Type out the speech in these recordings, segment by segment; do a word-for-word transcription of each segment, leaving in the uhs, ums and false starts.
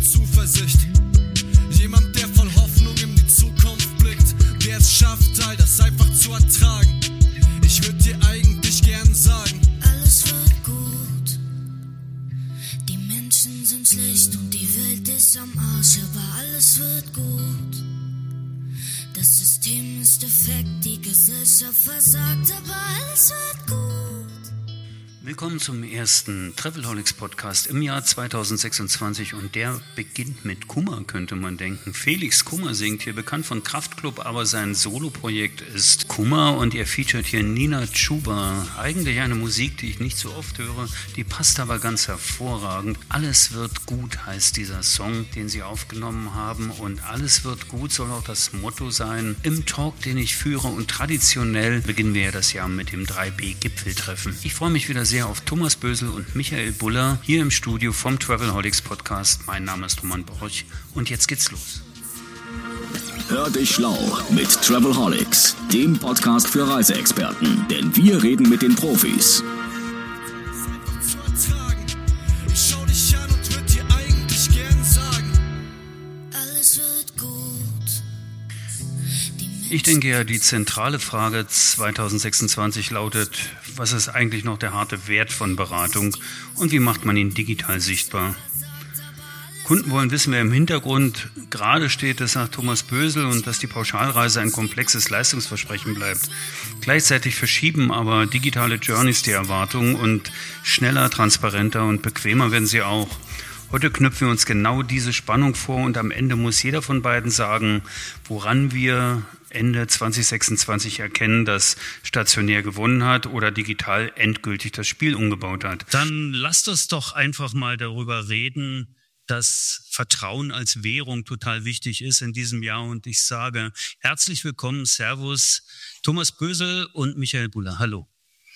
mit Zuversicht. Jemand, der voll Hoffnung in die Zukunft blickt, der es schafft, all das einfach zu ertragen. Ich würd dir eigentlich gern sagen, alles wird gut. Die Menschen sind schlecht und die Welt ist am Arsch, aber alles wird gut. Das System ist defekt, die Gesellschaft versagt, aber alles wird gut. Willkommen zum ersten Travelholics Podcast im Jahr zweitausendsechsundzwanzig und der beginnt mit Kummer, könnte man denken. Felix Kummer singt hier, bekannt von Kraftklub, aber sein Soloprojekt ist Kummer und er featuret hier Nina Chuba. Eigentlich eine Musik, die ich nicht so oft höre, die passt aber ganz hervorragend. Alles wird gut heißt dieser Song, den sie aufgenommen haben und alles wird gut soll auch das Motto sein im Talk, den ich führe und traditionell beginnen wir ja das Jahr mit dem drei B Gipfeltreffen. Ich freue mich wieder sehr auf Thomas Bösel und Michael Buller hier im Studio vom Travelholics Podcast. Mein Name ist Roman Borch und jetzt geht's los. Hör dich schlau mit Travelholics, dem Podcast für Reiseexperten, denn wir reden mit den Profis. ich schau dich an und würd dir eigentlich gern sagen, Alles wird gut. Ich denke ja, die zentrale Frage zweitausendsechsundzwanzig lautet, was ist eigentlich noch der harte Wert von Beratung und wie macht man ihn digital sichtbar? Kunden wollen wissen, wer im Hintergrund gerade steht, das sagt Thomas Bösel, und dass die Pauschalreise ein komplexes Leistungsversprechen bleibt. Gleichzeitig verschieben aber digitale Journeys die Erwartungen und schneller, transparenter und bequemer werden sie auch. Heute knüpfen wir uns genau diese Spannung vor und am Ende muss jeder von beiden sagen, woran wir Ende zweitausendsechsundzwanzig erkennen, dass stationär gewonnen hat oder digital endgültig das Spiel umgebaut hat. Dann lasst uns doch einfach mal darüber reden, dass Vertrauen als Währung total wichtig ist in diesem Jahr. Und ich sage herzlich willkommen, Servus, Thomas Bösel und Michael Buller. Hallo.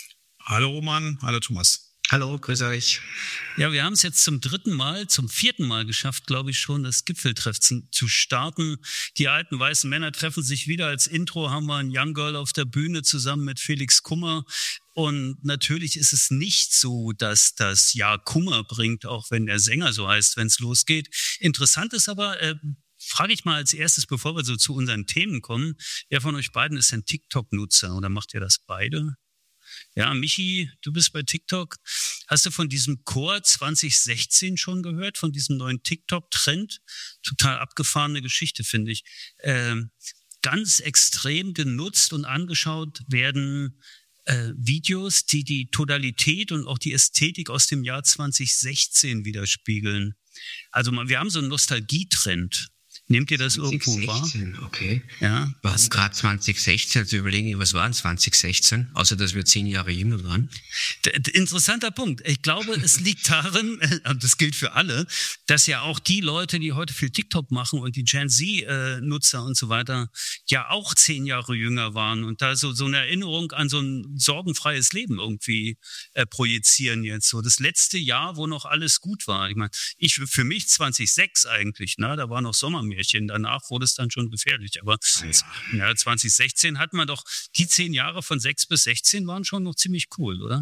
Hallo Roman, hallo Thomas. Hallo, grüß euch. Ja, wir haben es jetzt zum dritten Mal, zum vierten Mal geschafft, glaube ich schon, das Gipfeltreffen zu starten. Die alten weißen Männer treffen sich wieder. Als Intro haben wir ein Young Girl auf der Bühne zusammen mit Felix Kummer. Und natürlich ist es nicht so, dass das Jahr Kummer bringt, auch wenn der Sänger so heißt, wenn es losgeht. Interessant ist aber, äh, frage ich mal als erstes, bevor wir so zu unseren Themen kommen, wer von euch beiden ist ein TikTok-Nutzer oder macht ihr das beide? Ja, Michi, du bist bei TikTok. Hast du von diesem Chor zwanzig sechzehn schon gehört, von diesem neuen TikTok-Trend? Total abgefahrene Geschichte, finde ich. Ähm, ganz extrem genutzt und angeschaut werden äh, Videos, die die Tonalität und auch die Ästhetik aus dem Jahr zwanzig sechzehn widerspiegeln. Also wir haben so einen Nostalgietrend. Nehmt ihr das irgendwo wahr? Okay. Ja. Warum gerade zwanzig sechzehn? Also überlegen, was war in zwanzig sechzehn? Außer, dass wir zehn Jahre jünger waren. D- d- interessanter Punkt. Ich glaube, es liegt darin, und das gilt für alle, dass ja auch die Leute, die heute viel TikTok machen und die Gen Z-Nutzer und so weiter, ja auch zehn Jahre jünger waren und da so, so eine Erinnerung an so ein sorgenfreies Leben irgendwie äh, projizieren jetzt. So das letzte Jahr, wo noch alles gut war. Ich meine, ich, für mich zwanzig sechs eigentlich, ne, da war noch Sommermärchen. Danach wurde es dann schon gefährlich. Aber ja. Ja, zwanzig sechzehn hatten wir doch, die zehn Jahre von sechs bis sechzehn waren schon noch ziemlich cool, oder?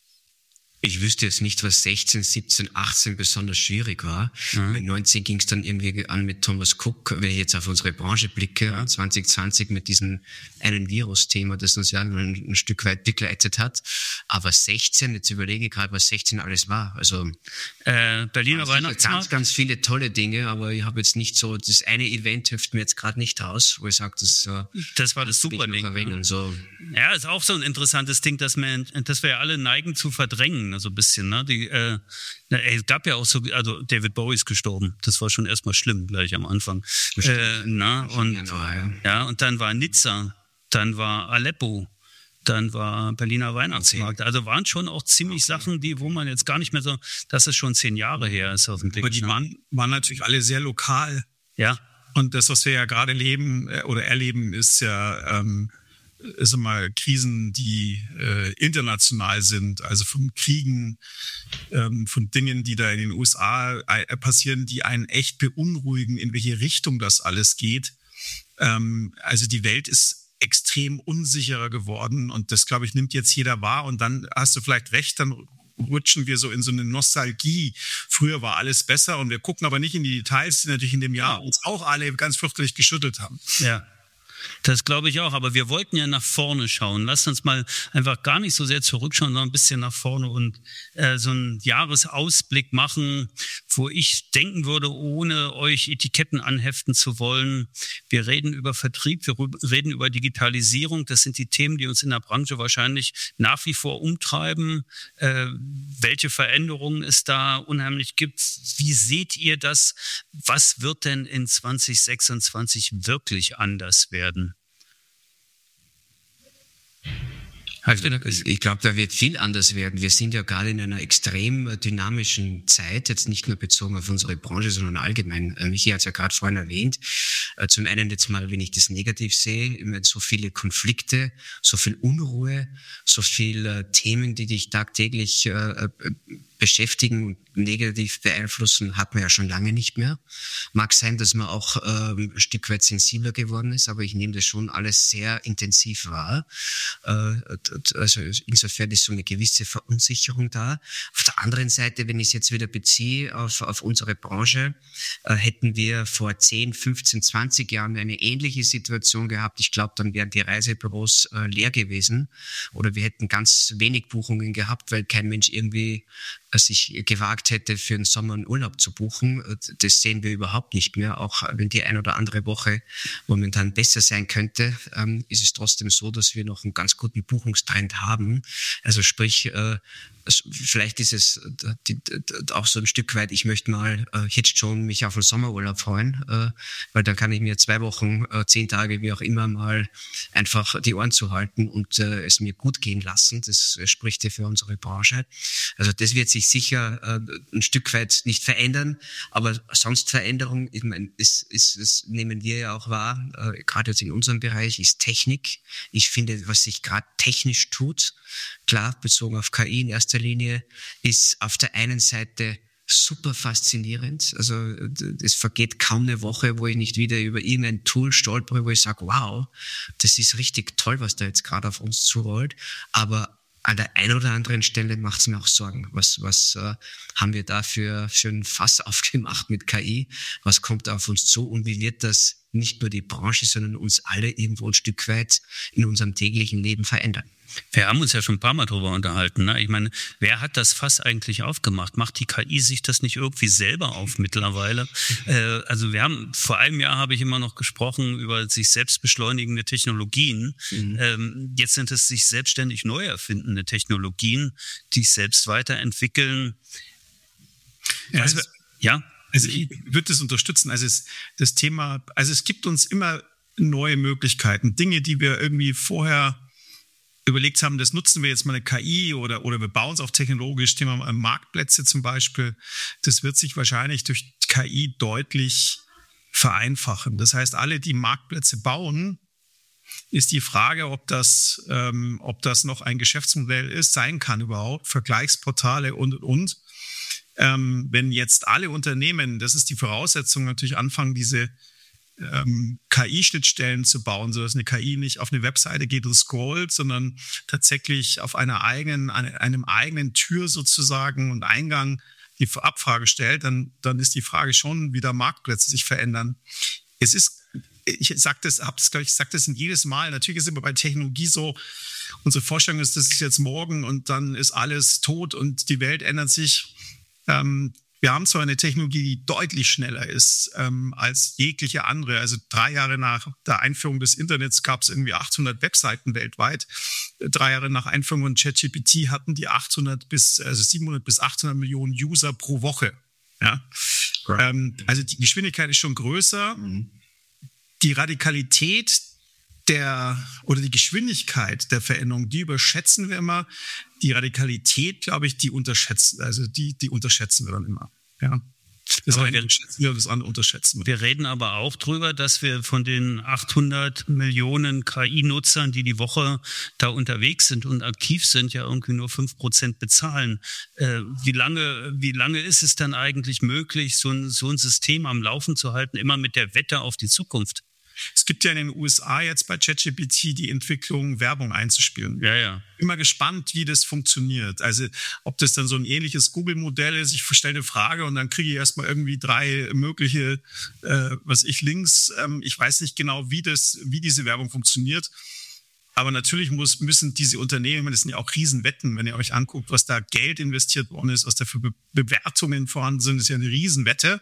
Ich wüsste jetzt nicht, was sechzehn, siebzehn, achtzehn besonders schwierig war. Mhm. Mit neunzehn ging es dann irgendwie an mit Thomas Cook, wenn ich jetzt auf unsere Branche blicke, ja. zwanzig zwanzig mit diesem einen Virus-Thema, das uns ja ein, ein Stück weit begleitet hat. Aber sechzehn, jetzt überlege ich gerade, was sechzehn alles war. Also äh, Berliner also Weihnachtsmarkt. Ganz, ganz viele tolle Dinge, aber ich habe jetzt nicht so, das eine Event hilft mir jetzt gerade nicht raus, wo ich sage, das, äh, das war das super Ding. Erwähnen, so. Ja, ist auch so ein interessantes Ding, dass wir, dass wir ja alle neigen zu verdrängen. So ein bisschen, ne? Die, äh, es gab ja auch so, also David Bowie ist gestorben. Das war schon erstmal schlimm gleich am Anfang. Äh, na, und, ja, ja, und dann war Nizza, dann war Aleppo, dann war Berliner Weihnachtsmarkt. Also waren schon auch ziemlich Sachen, die, wo man jetzt gar nicht mehr so, dass es schon zehn Jahre her ist auf dem Blick. Aber die waren, waren natürlich alle sehr lokal. Ja. Und das, was wir ja gerade leben äh, oder erleben, ist ja ähm, ist immer Krisen, die äh, international sind, also von Kriegen, ähm, von Dingen, die da in den U S A äh, passieren, die einen echt beunruhigen, in welche Richtung das alles geht. Ähm, also die Welt ist extrem unsicherer geworden und das, glaube ich, nimmt jetzt jeder wahr und dann hast du vielleicht recht, dann rutschen wir so in so eine Nostalgie. Früher war alles besser und wir gucken aber nicht in die Details, die natürlich in dem Jahr uns auch alle ganz fürchterlich geschüttelt haben. Ja. Das glaube ich auch, aber wir wollten ja nach vorne schauen. Lasst uns mal einfach gar nicht so sehr zurückschauen, sondern ein bisschen nach vorne und äh, so einen Jahresausblick machen, wo ich denken würde, ohne euch Etiketten anheften zu wollen. Wir reden über Vertrieb, wir reden über Digitalisierung. Das sind die Themen, die uns in der Branche wahrscheinlich nach wie vor umtreiben. Äh, welche Veränderungen es da unheimlich gibt. Wie seht ihr das? Was wird denn in zwanzig sechsundzwanzig wirklich anders werden? Also, ich glaube, da wird viel anders werden. Wir sind ja gerade in einer extrem dynamischen Zeit, jetzt nicht nur bezogen auf unsere Branche, sondern allgemein. Michi hat es ja gerade vorhin erwähnt. Zum einen jetzt mal, wenn ich das negativ sehe, so viele Konflikte, so viel Unruhe, so viele Themen, die dich tagtäglich beschäftigen und negativ beeinflussen, hat man ja schon lange nicht mehr. Mag sein, dass man auch ähm, ein Stück weit sensibler geworden ist, aber ich nehme das schon alles sehr intensiv wahr. Äh, also insofern ist so eine gewisse Verunsicherung da. Auf der anderen Seite, wenn ich es jetzt wieder beziehe auf, auf unsere Branche, äh, hätten wir vor zehn, fünfzehn, zwanzig Jahren eine ähnliche Situation gehabt. Ich glaube, dann wären die Reisebüros äh, leer gewesen oder wir hätten ganz wenig Buchungen gehabt, weil kein Mensch irgendwie sich gewagt hätte, für den Sommer einen Urlaub zu buchen. Das sehen wir überhaupt nicht mehr. Auch wenn die ein oder andere Woche momentan besser sein könnte, ähm, ist es trotzdem so, dass wir noch einen ganz guten Buchungstrend haben. Also sprich, äh, vielleicht ist es die, die, auch so ein Stück weit, ich möchte mal äh, jetzt schon mich auf den Sommerurlaub freuen, äh, weil dann kann ich mir zwei Wochen, äh, zehn Tage, wie auch immer, mal einfach die Ohren zuhalten und äh, es mir gut gehen lassen. Das spricht ja für unsere Branche. Also das wird sich sicher äh, ein Stück weit nicht verändern, aber sonst Veränderung, ich meine, ist, ist, das nehmen wir ja auch wahr, äh, gerade jetzt in unserem Bereich, ist Technik. Ich finde, was sich gerade technisch tut, klar, bezogen auf K I in erster Linie, ist auf der einen Seite super faszinierend. Also es vergeht kaum eine Woche, wo ich nicht wieder über irgendein Tool stolpere, wo ich sage, wow, das ist richtig toll, was da jetzt gerade auf uns zurollt. Aber an der einen oder anderen Stelle macht es mir auch Sorgen. Was, was äh, haben wir da für, für ein Fass aufgemacht mit K I? Was kommt auf uns zu und wie wird das nicht nur die Branche, sondern uns alle irgendwo ein Stück weit in unserem täglichen Leben verändern? Wir haben uns ja schon ein paar Mal drüber unterhalten. Ne? Ich meine, wer hat das Fass eigentlich aufgemacht? Macht die K I sich das nicht irgendwie selber auf mittlerweile? äh, also wir haben, vor einem Jahr habe ich immer noch gesprochen über sich selbst beschleunigende Technologien. Mhm. Ähm, jetzt sind es sich selbstständig neu erfindende Technologien, die sich selbst weiterentwickeln. Ja, also, ja? Also ich würde das unterstützen. Also es, das Thema, also es gibt uns immer neue Möglichkeiten. Dinge, die wir irgendwie vorher überlegt haben, das nutzen wir jetzt mal eine K I oder, oder wir bauen es auf technologisch, Thema Marktplätze zum Beispiel. Das wird sich wahrscheinlich durch K I deutlich vereinfachen. Das heißt, alle, die Marktplätze bauen, ist die Frage, ob das, ähm, ob das noch ein Geschäftsmodell ist, sein kann überhaupt, Vergleichsportale und, und, und. Ähm, wenn jetzt alle Unternehmen, das ist die Voraussetzung, natürlich anfangen, diese ähm, K I-Schnittstellen zu bauen, sodass eine K I nicht auf eine Webseite geht und scrollt, sondern tatsächlich auf einer eigenen, eine, einem eigenen Tür sozusagen und Eingang die Abfrage stellt, dann, dann ist die Frage schon, wie der Marktplätze sich verändern. Es ist, ich sage das, hab das, glaube ich, sage das in jedes Mal. Natürlich ist immer bei Technologie so, unsere Vorstellung ist, das ist jetzt morgen und dann ist alles tot und die Welt ändert sich. Ähm, wir haben zwar eine Technologie, die deutlich schneller ist ähm, als jegliche andere. Also drei Jahre nach der Einführung des Internets gab es irgendwie achthundert Webseiten weltweit. Drei Jahre nach Einführung von ChatGPT hatten die achthundert bis, also siebenhundert bis achthundert Millionen User pro Woche. Ja? Right. Ähm, also die Geschwindigkeit ist schon größer. Mhm. Die Radikalität der oder die Geschwindigkeit der Veränderung, die überschätzen wir immer. Die Radikalität, glaube ich, die unterschätzen, also die, die unterschätzen wir dann immer. Ja. Das eine unterschätzen wir, das andere unterschätzen wir. Wir reden aber auch drüber, dass wir von den achthundert Millionen K I-Nutzern, die die Woche da unterwegs sind und aktiv sind, ja irgendwie nur fünf Prozent bezahlen. Äh, wie lange, wie lange ist es dann eigentlich möglich, so ein, so ein System am Laufen zu halten, immer mit der Wette auf die Zukunft? Es gibt ja in den U S A jetzt bei ChatGPT die Entwicklung, Werbung einzuspielen. Ja, ja. Immer gespannt, wie das funktioniert. Also ob das dann so ein ähnliches Google-Modell ist, ich stelle eine Frage und dann kriege ich erstmal irgendwie drei mögliche, äh, was ich Links. Ähm, ich weiß nicht genau, wie das, wie diese Werbung funktioniert. Aber natürlich muss, müssen diese Unternehmen, das sind ja auch Riesenwetten, wenn ihr euch anguckt, was da Geld investiert worden ist, was da für Be- Bewertungen vorhanden sind, ist ja eine Riesenwette.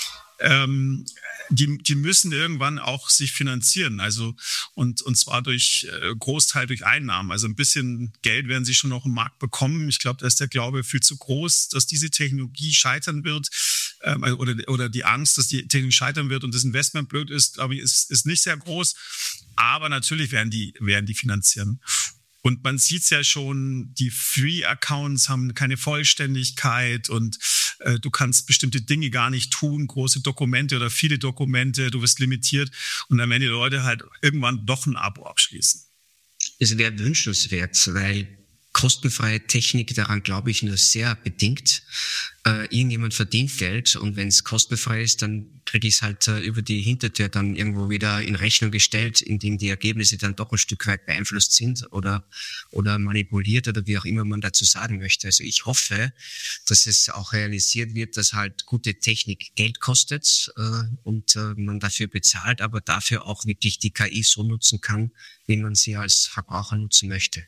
Ähm, die, die müssen irgendwann auch sich finanzieren, also und, und zwar durch äh, Großteil durch Einnahmen. Also ein bisschen Geld werden sie schon noch im Markt bekommen. Ich glaube, da ist der Glaube viel zu groß, dass diese Technologie scheitern wird, ähm, oder, oder die Angst, dass die Technologie scheitern wird und das Investment blöd ist, glaube ich, ist, ist nicht sehr groß. Aber natürlich werden die, werden die finanzieren. Und man sieht es ja schon, die Free-Accounts haben keine Vollständigkeit und äh, du kannst bestimmte Dinge gar nicht tun, große Dokumente oder viele Dokumente, du wirst limitiert und dann werden die Leute halt irgendwann doch ein Abo abschließen. Es wäre wünschenswert, weil kostenfreie Technik, daran glaube ich nur sehr bedingt. Äh, irgendjemand verdient Geld und wenn es kostenfrei ist, dann kriege ich es halt äh, über die Hintertür dann irgendwo wieder in Rechnung gestellt, indem die Ergebnisse dann doch ein Stück weit beeinflusst sind oder oder manipuliert oder wie auch immer man dazu sagen möchte. Also ich hoffe, dass es auch realisiert wird, dass halt gute Technik Geld kostet äh, und äh, man dafür bezahlt, aber dafür auch wirklich die K I so nutzen kann, wie man sie als Verbraucher nutzen möchte.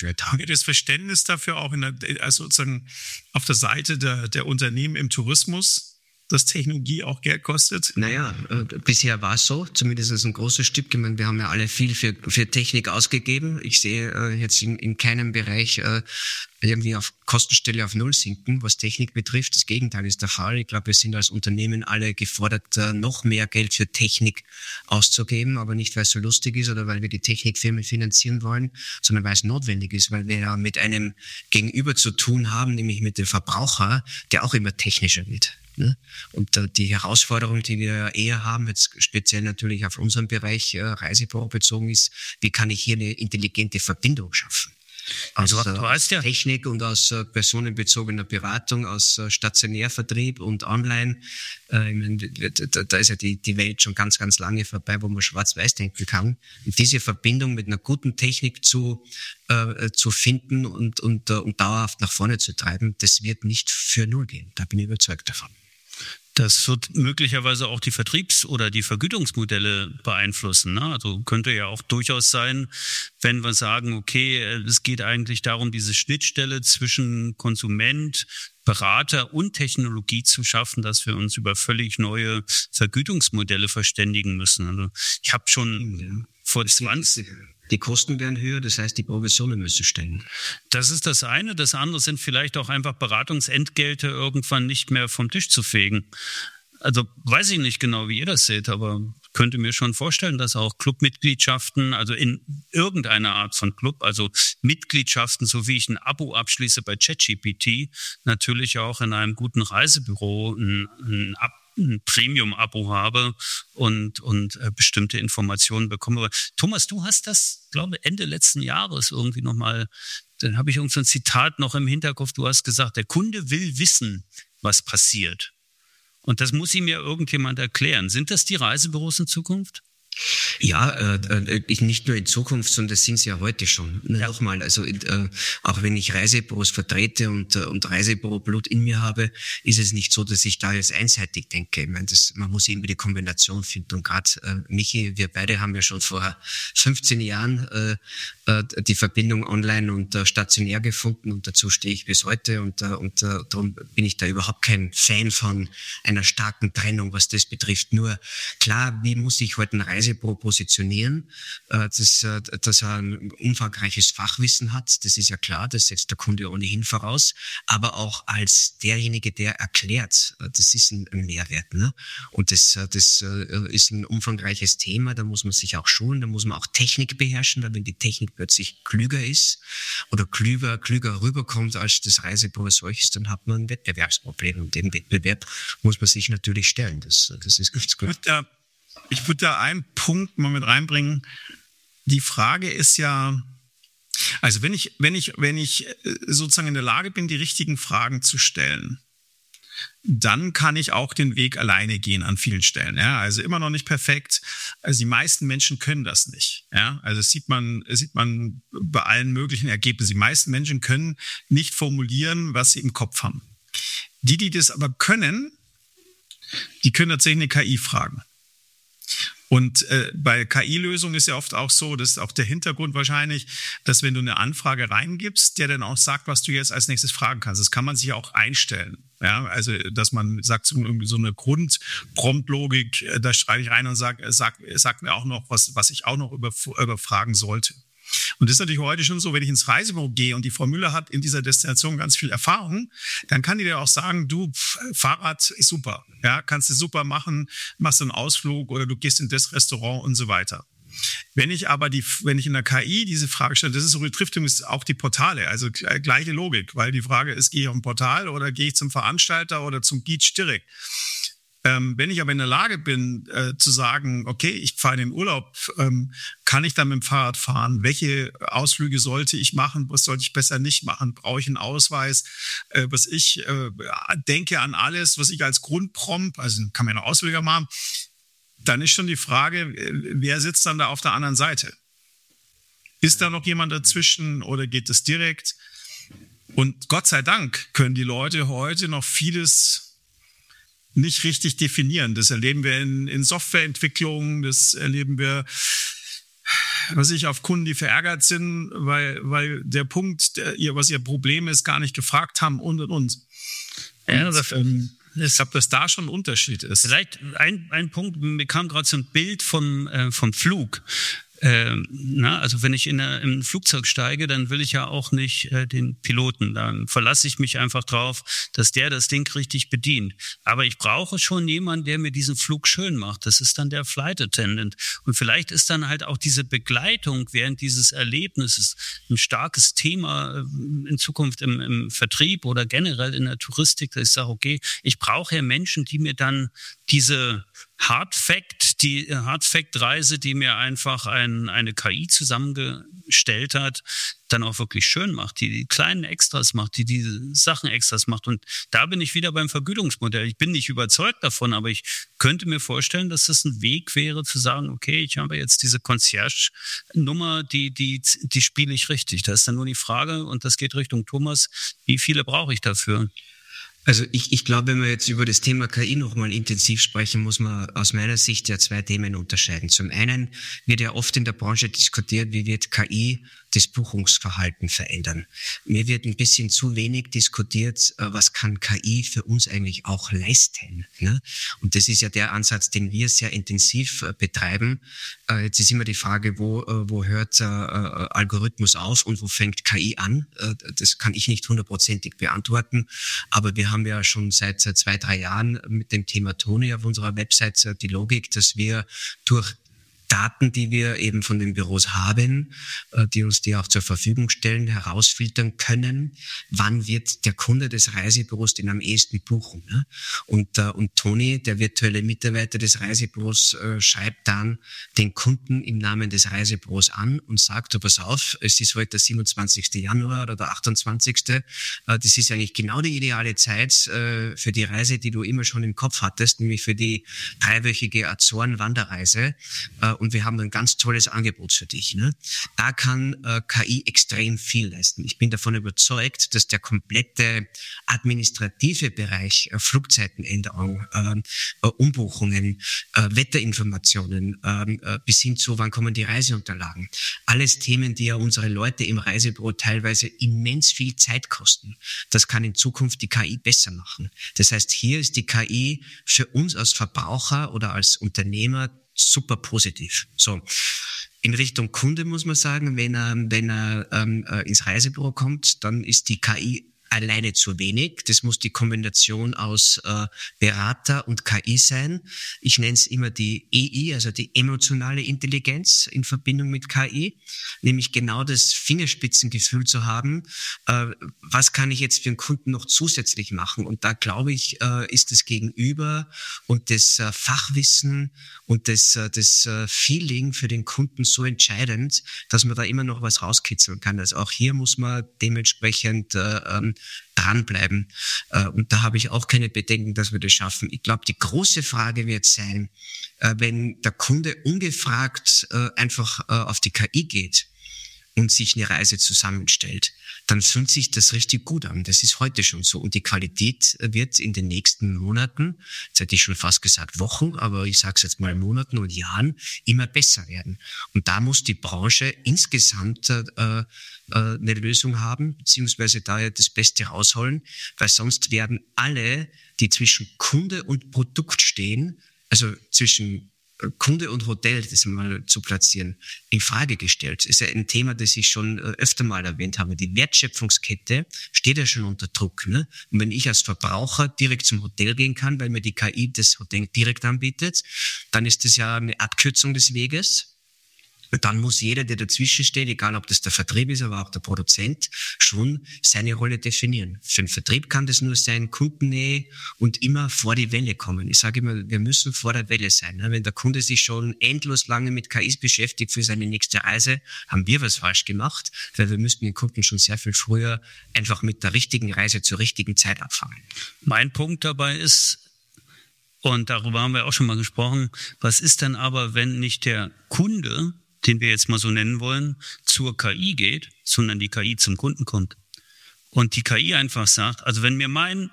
Das Verständnis dafür auch in der, also sozusagen auf der Seite der, der Unternehmen im Tourismus, dass Technologie auch Geld kostet? Naja, äh, bisher war es so, zumindest ein großes Stück. Ich meine, wir haben ja alle viel für, für Technik ausgegeben. Ich sehe äh, jetzt in, in keinem Bereich äh, irgendwie auf Kostenstelle auf Null sinken, was Technik betrifft. Das Gegenteil ist der Fall. Ich glaube, wir sind als Unternehmen alle gefordert, äh, noch mehr Geld für Technik auszugeben, aber nicht, weil es so lustig ist oder weil wir die Technikfirmen finanzieren wollen, sondern weil es notwendig ist, weil wir ja mit einem Gegenüber zu tun haben, nämlich mit dem Verbraucher, der auch immer technischer wird. Und äh, die Herausforderung, die wir eher haben, jetzt speziell natürlich auf unseren Bereich äh, Reisebüro bezogen ist, wie kann ich hier eine intelligente Verbindung schaffen? Aus also, du hast ja Technik und aus äh, personenbezogener Beratung, aus äh, Stationärvertrieb und Online. Äh, ich meine, da, da ist ja die, die Welt schon ganz, ganz lange vorbei, wo man schwarz-weiß denken kann. Und diese Verbindung mit einer guten Technik zu, äh, zu finden und, und, äh, und dauerhaft nach vorne zu treiben, das wird nicht für null gehen. Da bin ich überzeugt davon. Das wird möglicherweise auch die Vertriebs- oder die Vergütungsmodelle beeinflussen. Ne? Also könnte ja auch durchaus sein, wenn wir sagen, okay, es geht eigentlich darum, diese Schnittstelle zwischen Konsument, Berater und Technologie zu schaffen, dass wir uns über völlig neue Vergütungsmodelle verständigen müssen. Also ich habe schon ja. vor zwanzig Die Kosten werden höher, das heißt, die Provisionen müssen steigen. Das ist das eine. Das andere sind vielleicht auch einfach Beratungsentgelte irgendwann nicht mehr vom Tisch zu fegen. Also weiß ich nicht genau, wie ihr das seht, aber könnte mir schon vorstellen, dass auch Clubmitgliedschaften, also in irgendeiner Art von Club, also Mitgliedschaften, so wie ich ein Abo abschließe bei ChatGPT, natürlich auch in einem guten Reisebüro ein, ein Abo ein Premium-Abo habe und, und äh, bestimmte Informationen bekomme. Aber Thomas, du hast das, glaube ich, Ende letzten Jahres irgendwie nochmal, dann habe ich irgend so ein Zitat noch im Hinterkopf, du hast gesagt, der Kunde will wissen, was passiert. Und das muss ihm ja irgendjemand erklären. Sind das die Reisebüros in Zukunft? Ja, äh, nicht nur in Zukunft, sondern das sind sie ja heute schon. Ja. Nochmal, also äh, auch wenn ich Reisebüros vertrete und, und Reisebüroblut in mir habe, ist es nicht so, dass ich da jetzt einseitig denke. Ich meine, das, man muss irgendwie die Kombination finden. Und gerade äh, Michi, wir beide haben ja schon vor fünfzehn Jahren äh, äh, die Verbindung online und äh, stationär gefunden und dazu stehe ich bis heute und, äh, und äh, darum bin ich da überhaupt kein Fan von einer starken Trennung, was das betrifft. Nur klar, wie muss ich heute ein Reisebüro positionieren, dass, dass er ein umfangreiches Fachwissen hat, das ist ja klar, das setzt der Kunde ohnehin voraus, aber auch als derjenige, der erklärt, das ist ein Mehrwert. Ne? Und das, das ist ein umfangreiches Thema, da muss man sich auch schulen, da muss man auch Technik beherrschen, weil wenn die Technik plötzlich klüger ist oder klüger, klüger rüberkommt als das Reisebüro solches, dann hat man ein Wettbewerbsproblem und dem Wettbewerb muss man sich natürlich stellen. Das, das ist ganz gut. Ja. Ich würde da einen Punkt mal mit reinbringen. Die Frage ist ja, also wenn ich, wenn ich, wenn ich sozusagen in der Lage bin, die richtigen Fragen zu stellen, dann kann ich auch den Weg alleine gehen an vielen Stellen. Ja, also immer noch nicht perfekt. Also die meisten Menschen können das nicht. Ja, also das sieht man, sieht man bei allen möglichen Ergebnissen. Die meisten Menschen können nicht formulieren, was sie im Kopf haben. Die, die das aber können, die können tatsächlich eine K I fragen. Und äh, bei K I-Lösungen ist ja oft auch so, das ist auch der Hintergrund wahrscheinlich, dass wenn du eine Anfrage reingibst, der dann auch sagt, was du jetzt als nächstes fragen kannst. Das kann man sich auch einstellen. Ja, also dass man sagt, so, so eine Grundpromptlogik, da schreibe ich rein und sage, sag, sag mir auch noch, was, was ich auch noch über, überfragen sollte. Und das ist natürlich heute schon so, wenn ich ins Reisebüro gehe und die Frau Müller hat in dieser Destination ganz viel Erfahrung, dann kann die dir auch sagen, du, Fahrrad ist super, ja, kannst du super machen, machst einen Ausflug oder du gehst in das Restaurant und so weiter. Wenn ich aber die, wenn ich in der K I diese Frage stelle, das ist so, betrifft übrigens auch die Portale, also gleiche Logik, weil die Frage ist, gehe ich auf ein Portal oder gehe ich zum Veranstalter oder zum Beach direkt? Ähm, wenn ich aber in der Lage bin, äh, zu sagen, okay, ich fahre in den Urlaub, ähm, kann ich dann mit dem Fahrrad fahren? Welche Ausflüge sollte ich machen? Was sollte ich besser nicht machen? Brauche ich einen Ausweis? Äh, was ich äh, denke an alles, was ich als Grundprompt, also kann man ja noch Ausflüge machen, dann ist schon die Frage, wer sitzt dann da auf der anderen Seite? Ist da noch jemand dazwischen oder geht es direkt? Und Gott sei Dank können die Leute heute noch vieles nicht richtig definieren. Das erleben wir in, in Softwareentwicklung, das erleben wir, was ich auf Kunden, die verärgert sind, weil, weil der Punkt, der, ihr, was ihr Problem ist, gar nicht gefragt haben und und und. Ja, und das, ähm, ich glaube, dass da schon ein Unterschied ist. Vielleicht ein, ein Punkt, mir kam gerade so ein Bild vom, äh, vom Flug. Ähm, na, also wenn ich in ein Flugzeug steige, dann will ich ja auch nicht äh, den Piloten. Dann verlasse ich mich einfach drauf, dass der das Ding richtig bedient. Aber ich brauche schon jemanden, der mir diesen Flug schön macht. Das ist dann der Flight Attendant. Und vielleicht ist dann halt auch diese Begleitung während dieses Erlebnisses ein starkes Thema in Zukunft im, im Vertrieb oder generell in der Touristik, dass ich sage, okay, ich brauche ja Menschen, die mir dann diese Hard Fact, die Hard Fact Reise, die mir einfach ein, eine K I zusammengestellt hat, dann auch wirklich schön macht, die die kleinen Extras macht, die diese Sachen Extras macht. Und da bin ich wieder beim Vergütungsmodell. Ich bin nicht überzeugt davon, aber ich könnte mir vorstellen, dass das ein Weg wäre, zu sagen, okay, ich habe jetzt diese Concierge-Nummer, die, die, die spiele ich richtig. Da ist dann nur die Frage, und das geht Richtung Thomas, wie viele brauche ich dafür? Also ich, ich glaube, wenn wir jetzt über das Thema K I nochmal intensiv sprechen, muss man aus meiner Sicht ja zwei Themen unterscheiden. Zum einen wird ja oft in der Branche diskutiert, wie wird K I das Buchungsverhalten verändern. Mir wird ein bisschen zu wenig diskutiert, was kann K I für uns eigentlich auch leisten. Ne? Und das ist ja der Ansatz, den wir sehr intensiv betreiben. Jetzt ist immer die Frage, wo, wo hört äh, Algorithmus auf und wo fängt K I an? Das kann ich nicht hundertprozentig beantworten, aber wir haben ja schon seit zwei, drei Jahren mit dem Thema Toni auf unserer Website die Logik, dass wir durch Daten, die wir eben von den Büros haben, die uns die auch zur Verfügung stellen, herausfiltern können, wann wird der Kunde des Reisebüros den am ehesten buchen. Ne? Und, und Toni, der virtuelle Mitarbeiter des Reisebüros, schreibt dann den Kunden im Namen des Reisebüros an und sagt, pass auf, es ist heute der siebenundzwanzigsten Januar oder der achtundzwanzigsten Das ist eigentlich genau die ideale Zeit für die Reise, die du immer schon im Kopf hattest, nämlich für die dreiwöchige Azoren-Wanderreise. Und wir haben ein ganz tolles Angebot für dich. Ne? Da kann äh, K I extrem viel leisten. Ich bin davon überzeugt, dass der komplette administrative Bereich, äh, Flugzeitenänderung, äh, äh, Umbuchungen, äh, Wetterinformationen, äh, bis hin zu, wann kommen die Reiseunterlagen. Alles Themen, die ja unsere Leute im Reisebüro teilweise immens viel Zeit kosten. Das kann in Zukunft die K I besser machen. Das heißt, hier ist die K I für uns als Verbraucher oder als Unternehmer super positiv. So. In Richtung Kunde muss man sagen, wenn er, wenn er ähm, ins Reisebüro kommt, dann ist die K I alleine zu wenig. Das muss die Kombination aus äh, Berater und K I sein. Ich nenne es immer die E I, also die emotionale Intelligenz in Verbindung mit K I, nämlich genau das Fingerspitzengefühl zu haben, äh, was kann ich jetzt für einen Kunden noch zusätzlich machen? Und da glaube ich, äh, ist das Gegenüber und das äh, Fachwissen und das, äh, das äh, Feeling für den Kunden so entscheidend, dass man da immer noch was rauskitzeln kann. Also auch hier muss man dementsprechend äh, ähm, dranbleiben. Äh, und da habe ich auch keine Bedenken, dass wir das schaffen. Ich glaube, die große Frage wird sein, äh, wenn der Kunde ungefragt äh, einfach äh, auf die K I geht und sich eine Reise zusammenstellt, dann fühlt sich das richtig gut an. Das ist heute schon so. Und die Qualität wird in den nächsten Monaten, jetzt hätte ich schon fast gesagt Wochen, aber ich sage es jetzt mal Monaten und Jahren, immer besser werden. Und da muss die Branche insgesamt äh, äh, eine Lösung haben, beziehungsweise da das Beste rausholen, weil sonst werden alle, die zwischen Kunde und Produkt stehen, also zwischen Kunde und Hotel, das mal zu platzieren, in Frage gestellt. Das ist ja ein Thema, das ich schon öfter mal erwähnt habe. Die Wertschöpfungskette steht ja schon unter Druck. Ne? Und wenn ich als Verbraucher direkt zum Hotel gehen kann, weil mir die K I das Hotel direkt anbietet, dann ist das ja eine Abkürzung des Weges. Und dann muss jeder, der dazwischen steht, egal ob das der Vertrieb ist, aber auch der Produzent, schon seine Rolle definieren. Für den Vertrieb kann das nur sein, Kundennähe und immer vor die Welle kommen. Ich sage immer, wir müssen vor der Welle sein. Wenn der Kunde sich schon endlos lange mit K Is beschäftigt für seine nächste Reise, haben wir was falsch gemacht, weil wir müssten den Kunden schon sehr viel früher einfach mit der richtigen Reise zur richtigen Zeit abfangen. Mein Punkt dabei ist, und darüber haben wir auch schon mal gesprochen, was ist denn aber, wenn nicht der Kunde, den wir jetzt mal so nennen wollen, zur K I geht, sondern die K I zum Kunden kommt. Und die K I einfach sagt, also wenn mir mein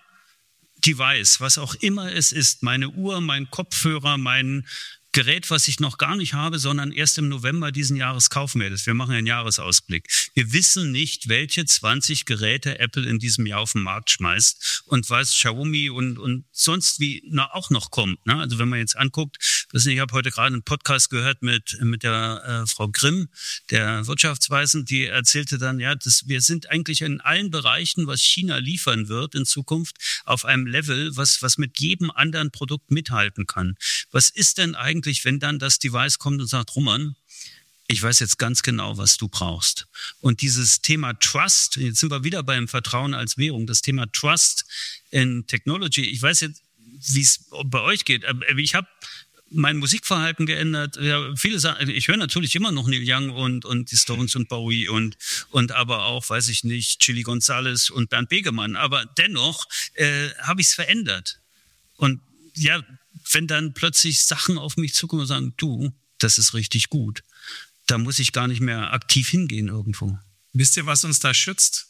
Device, was auch immer es ist, meine Uhr, mein Kopfhörer, mein Gerät, was ich noch gar nicht habe, sondern erst im November diesen Jahres kaufen werde. Wir machen einen Jahresausblick. Wir wissen nicht, welche zwanzig Geräte Apple in diesem Jahr auf den Markt schmeißt und was Xiaomi und, und sonst wie na, auch noch kommt. Ne? Also wenn man jetzt anguckt, ich habe heute gerade einen Podcast gehört mit, mit der äh, Frau Grimm, der Wirtschaftsweisen, die erzählte dann, ja, dass wir sind eigentlich in allen Bereichen, was China liefern wird in Zukunft, auf einem Level, was, was mit jedem anderen Produkt mithalten kann. Was ist denn eigentlich, wenn dann das Device kommt und sagt, Roman, ich weiß jetzt ganz genau, was du brauchst. Und dieses Thema Trust, jetzt sind wir wieder beim Vertrauen als Währung, das Thema Trust in Technology, ich weiß jetzt, wie es bei euch geht, aber ich habe mein Musikverhalten geändert. Ja, viele sagen, ich höre natürlich immer noch Neil Young und, und die Stones und Bowie und, und aber auch, weiß ich nicht, Chili Gonzales und Bernd Begemann. Aber dennoch äh, habe ich es verändert. Und ja, wenn dann plötzlich Sachen auf mich zukommen und sagen, du, das ist richtig gut, da muss ich gar nicht mehr aktiv hingehen irgendwo. Wisst ihr, was uns da schützt?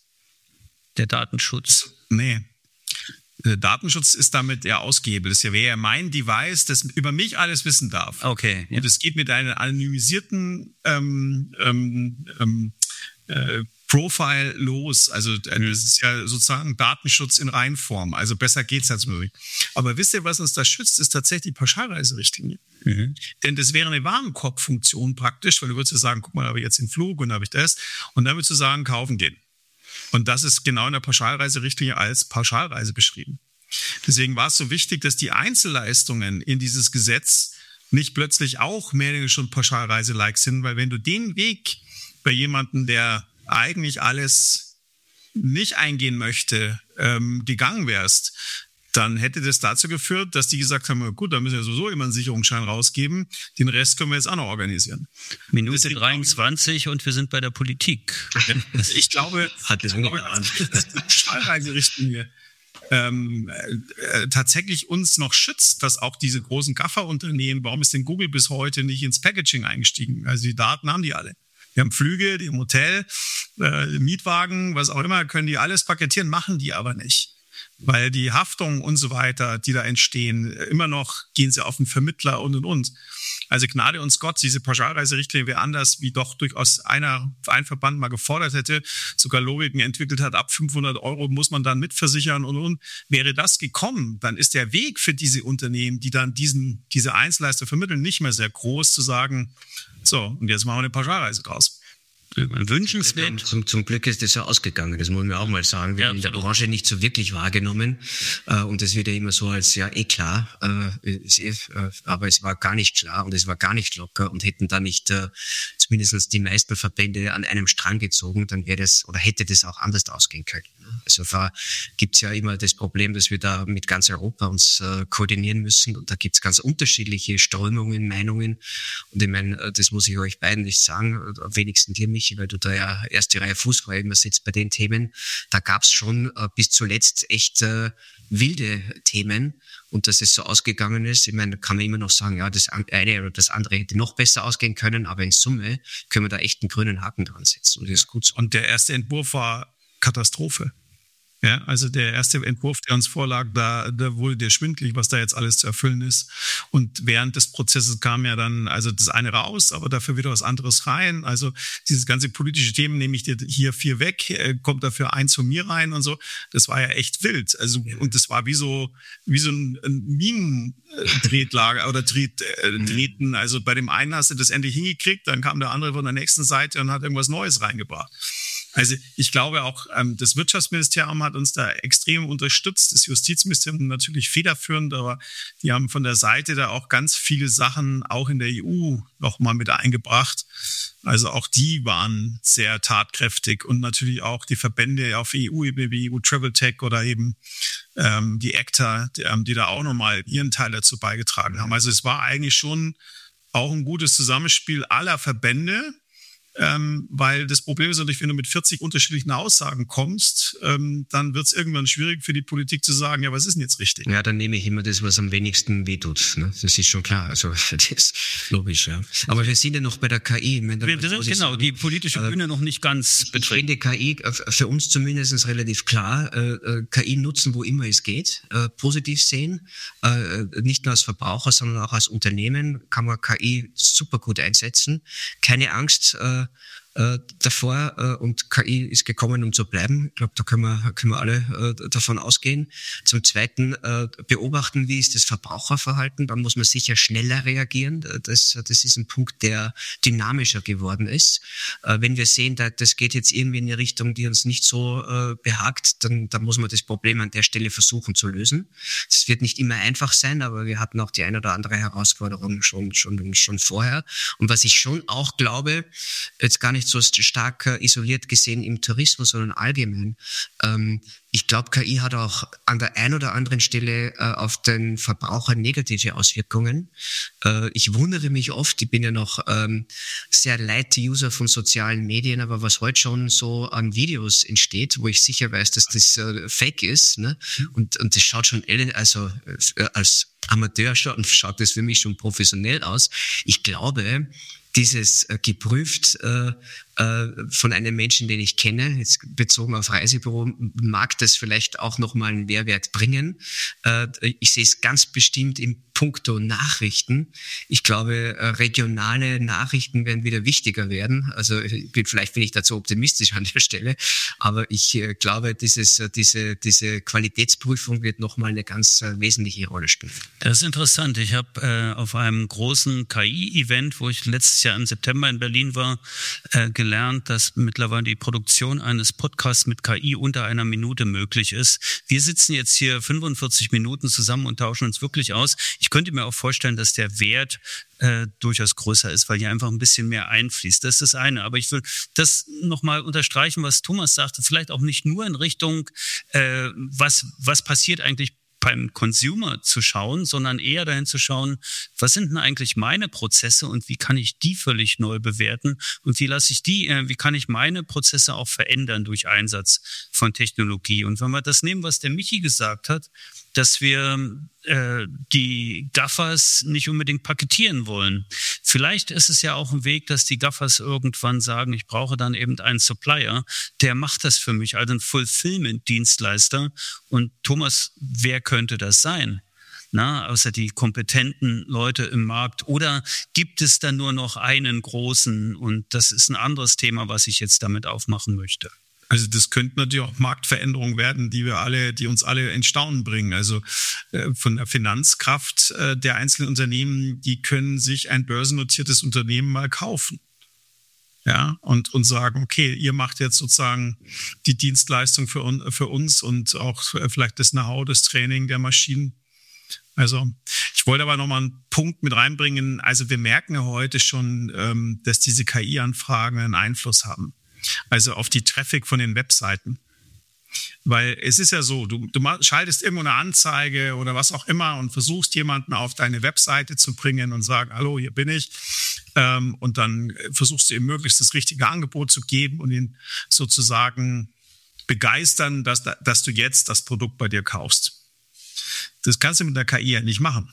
Der Datenschutz. Nee. Der Datenschutz ist damit der Ausgehebel. Das wäre ja mein Device, das über mich alles wissen darf. Okay. Ja. Und es geht mit einem anonymisierten ähm, ähm, ähm, äh, Profile los. Also das ist ja sozusagen Datenschutz in Reinform. Also besser geht's als möglich. Aber wisst ihr, was uns da schützt, ist tatsächlich die Pauschalreiserichtlinie. Mhm. Denn das wäre eine Warenkorbfunktion praktisch, weil du würdest ja sagen, guck mal, da habe ich jetzt den Flug und da habe ich das. Und dann würdest du sagen, kaufen gehen. Und das ist genau in der Pauschalreiserichtlinie als Pauschalreise beschrieben. Deswegen war es so wichtig, dass die Einzelleistungen in dieses Gesetz nicht plötzlich auch mehr oder weniger schon Pauschalreise-like sind, weil wenn du den Weg bei jemandem, der eigentlich alles nicht eingehen möchte, ähm, gegangen wärst, dann hätte das dazu geführt, dass die gesagt haben, gut, dann müssen wir sowieso immer einen Sicherungsschein rausgeben, den Rest können wir jetzt auch noch organisieren. Minute dreiundzwanzig und wir sind bei der Politik. Ich glaube, hat das dass die Pauschalreiserichtlinie ähm, äh, tatsächlich uns noch schützt, dass auch diese großen Gaffer-Unternehmen, warum ist denn Google bis heute nicht ins Packaging eingestiegen? Also die Daten haben die alle. Die haben Flüge, die haben Hotel, äh, Mietwagen, was auch immer, können die alles paketieren, machen die aber nicht. Weil die Haftung und so weiter, die da entstehen, immer noch gehen sie auf den Vermittler und und und. Also Gnade uns Gott, diese Pauschalreiserichtlinie wäre anders, wie doch durchaus einer, ein Verband mal gefordert hätte, sogar Logiken entwickelt hat, ab fünfhundert Euro muss man dann mitversichern und und. Wäre das gekommen, dann ist der Weg für diese Unternehmen, die dann diesen, diese Einzelleister vermitteln, nicht mehr sehr groß, zu sagen, so, und jetzt machen wir eine Pauschalreise draus. Wünschenswert. Zum, zum Glück ist das so ausgegangen, das muss man auch mal sagen. Wir ja, haben in der Branche nicht so wirklich wahrgenommen äh, und das wird ja immer so als, ja eh klar, äh, ist eh, äh, aber es war gar nicht klar und es war gar nicht locker und hätten da nicht äh, zumindest die meisten Verbände an einem Strang gezogen, dann wäre das oder hätte das auch anders ausgehen können. Also da gibt's ja immer das Problem, dass wir da mit ganz Europa uns äh, koordinieren müssen und da gibt's ganz unterschiedliche Strömungen, Meinungen und ich meine, das muss ich euch beiden nicht sagen, am wenigsten dir, Michi, weil du da ja erste Reihe Fußball immer sitzt bei den Themen. Da gab's schon äh, bis zuletzt echt äh, wilde Themen und dass es so ausgegangen ist, ich meine, da kann man immer noch sagen, ja, das eine oder das andere hätte noch besser ausgehen können, aber in Summe können wir da echt einen grünen Haken dran setzen und das ist gut so. Und der erste Entwurf war Katastrophe. Ja, also der erste Entwurf, der uns vorlag, da, da wurde dir schwindelig, was da jetzt alles zu erfüllen ist. Und während des Prozesses kam ja dann also das eine raus, aber dafür wieder was anderes rein. Also dieses ganze politische Themen, nehme ich dir hier vier weg, kommt dafür eins von mir rein und so. Das war ja echt wild. Also und das war wie so wie so ein, ein Minendrehtlager oder Dreht, äh, Drähten. Also bei dem einen hast du das endlich hingekriegt, dann kam der andere von der nächsten Seite und hat irgendwas Neues reingebracht. Also ich glaube auch, ähm, das Wirtschaftsministerium hat uns da extrem unterstützt, das Justizministerium natürlich federführend, aber die haben von der Seite da auch ganz viele Sachen auch in der E U nochmal mit eingebracht. Also auch die waren sehr tatkräftig und natürlich auch die Verbände auf E U-Ebene wie E U Travel Tech oder eben ähm, die ACTA, die, ähm, die da auch nochmal ihren Teil dazu beigetragen haben. Also es war eigentlich schon auch ein gutes Zusammenspiel aller Verbände. Ähm, weil das Problem ist natürlich, wenn du mit vierzig unterschiedlichen Aussagen kommst, ähm, dann wird es irgendwann schwierig für die Politik zu sagen, ja, was ist denn jetzt richtig? Ja, dann nehme ich immer das, was am wenigsten wehtut. Ne? Das ist schon klar. Also das ist logisch, ja. Aber wir sind ja noch bei der K I. Meine, wir sind genau, die politische Bühne äh, noch nicht ganz betreten. Ich finde K I für uns zumindest relativ klar. Äh, K I nutzen, wo immer es geht. Äh, positiv sehen. Äh, nicht nur als Verbraucher, sondern auch als Unternehmen kann man K I super gut einsetzen. Keine Angst, äh, Äh, davor äh, und K I ist gekommen, um zu bleiben. Ich glaube, da können wir, können wir alle äh, davon ausgehen. Zum Zweiten äh, beobachten, wie ist das Verbraucherverhalten. Dann muss man sicher schneller reagieren. Das, das ist ein Punkt, der dynamischer geworden ist. Äh, wenn wir sehen, dass das geht jetzt irgendwie in eine Richtung, die uns nicht so äh, behagt, dann, dann muss man das Problem an der Stelle versuchen zu lösen. Das wird nicht immer einfach sein, aber wir hatten auch die eine oder andere Herausforderung schon, schon, schon vorher. Und was ich schon auch glaube, jetzt gar nicht so stark äh, isoliert gesehen im Tourismus, sondern allgemein. Ähm, ich glaube, K I hat auch an der einen oder anderen Stelle äh, auf den Verbraucher negative Auswirkungen. Äh, ich wundere mich oft, ich bin ja noch ähm, sehr Light-User von sozialen Medien, aber was heute schon so an Videos entsteht, wo ich sicher weiß, dass das äh, Fake ist, ne? und, und das schaut schon, also äh, als Amateur schaut, schaut das für mich schon professionell aus. Ich glaube, dieses äh, geprüft äh, äh, von einem Menschen, den ich kenne, jetzt bezogen auf Reisebüro, mag das vielleicht auch nochmal einen Mehrwert bringen. Äh, ich sehe es ganz bestimmt im Punkto Nachrichten. Ich glaube, äh, regionale Nachrichten werden wieder wichtiger werden. Also ich bin, vielleicht bin ich dazu optimistisch an der Stelle, aber ich äh, glaube, dieses, äh, diese, diese Qualitätsprüfung wird nochmal eine ganz äh, wesentliche Rolle spielen. Das ist interessant. Ich habe äh, auf einem großen K I-Event, wo ich letztes Jahr im September in Berlin war, äh, gelernt, dass mittlerweile die Produktion eines Podcasts mit K I unter einer Minute möglich ist. Wir sitzen jetzt hier fünfundvierzig Minuten zusammen und tauschen uns wirklich aus. Ich könnte mir auch vorstellen, dass der Wert äh, durchaus größer ist, weil hier einfach ein bisschen mehr einfließt. Das ist das eine. Aber ich will das nochmal unterstreichen, was Thomas sagte, vielleicht auch nicht nur in Richtung, äh, was, was passiert eigentlich beim Consumer zu schauen, sondern eher dahin zu schauen, was sind denn eigentlich meine Prozesse und wie kann ich die völlig neu bewerten und wie lasse ich die, äh, wie kann ich meine Prozesse auch verändern durch Einsatz von Technologie. Und wenn wir das nehmen, was der Michi gesagt hat, dass wir äh, die Gaffers nicht unbedingt paketieren wollen. Vielleicht ist es ja auch ein Weg, dass die Gaffers irgendwann sagen, ich brauche dann eben einen Supplier, der macht das für mich, also ein Fulfillment-Dienstleister. Und Thomas, wer könnte das sein? Na, außer die kompetenten Leute im Markt. Oder gibt es da nur noch einen großen? Und das ist ein anderes Thema, was ich jetzt damit aufmachen möchte. Also das könnten natürlich auch Marktveränderungen werden, die wir alle, die uns alle in Staunen bringen. Also äh, von der Finanzkraft äh, der einzelnen Unternehmen, die können sich ein börsennotiertes Unternehmen mal kaufen. Ja, und, und sagen, okay, ihr macht jetzt sozusagen die Dienstleistung für, un, für uns und auch vielleicht das Know-how, das Training der Maschinen. Also ich wollte aber nochmal einen Punkt mit reinbringen. Also wir merken ja heute schon, ähm, dass diese K I-Anfragen einen Einfluss haben. Also auf die Traffic von den Webseiten. Weil es ist ja so, du, du schaltest irgendwo eine Anzeige oder was auch immer und versuchst jemanden auf deine Webseite zu bringen und sagen, hallo, hier bin ich. Ähm, und dann versuchst du ihm möglichst das richtige Angebot zu geben und ihn sozusagen begeistern, dass, dass du jetzt das Produkt bei dir kaufst. Das kannst du mit der K I ja nicht machen.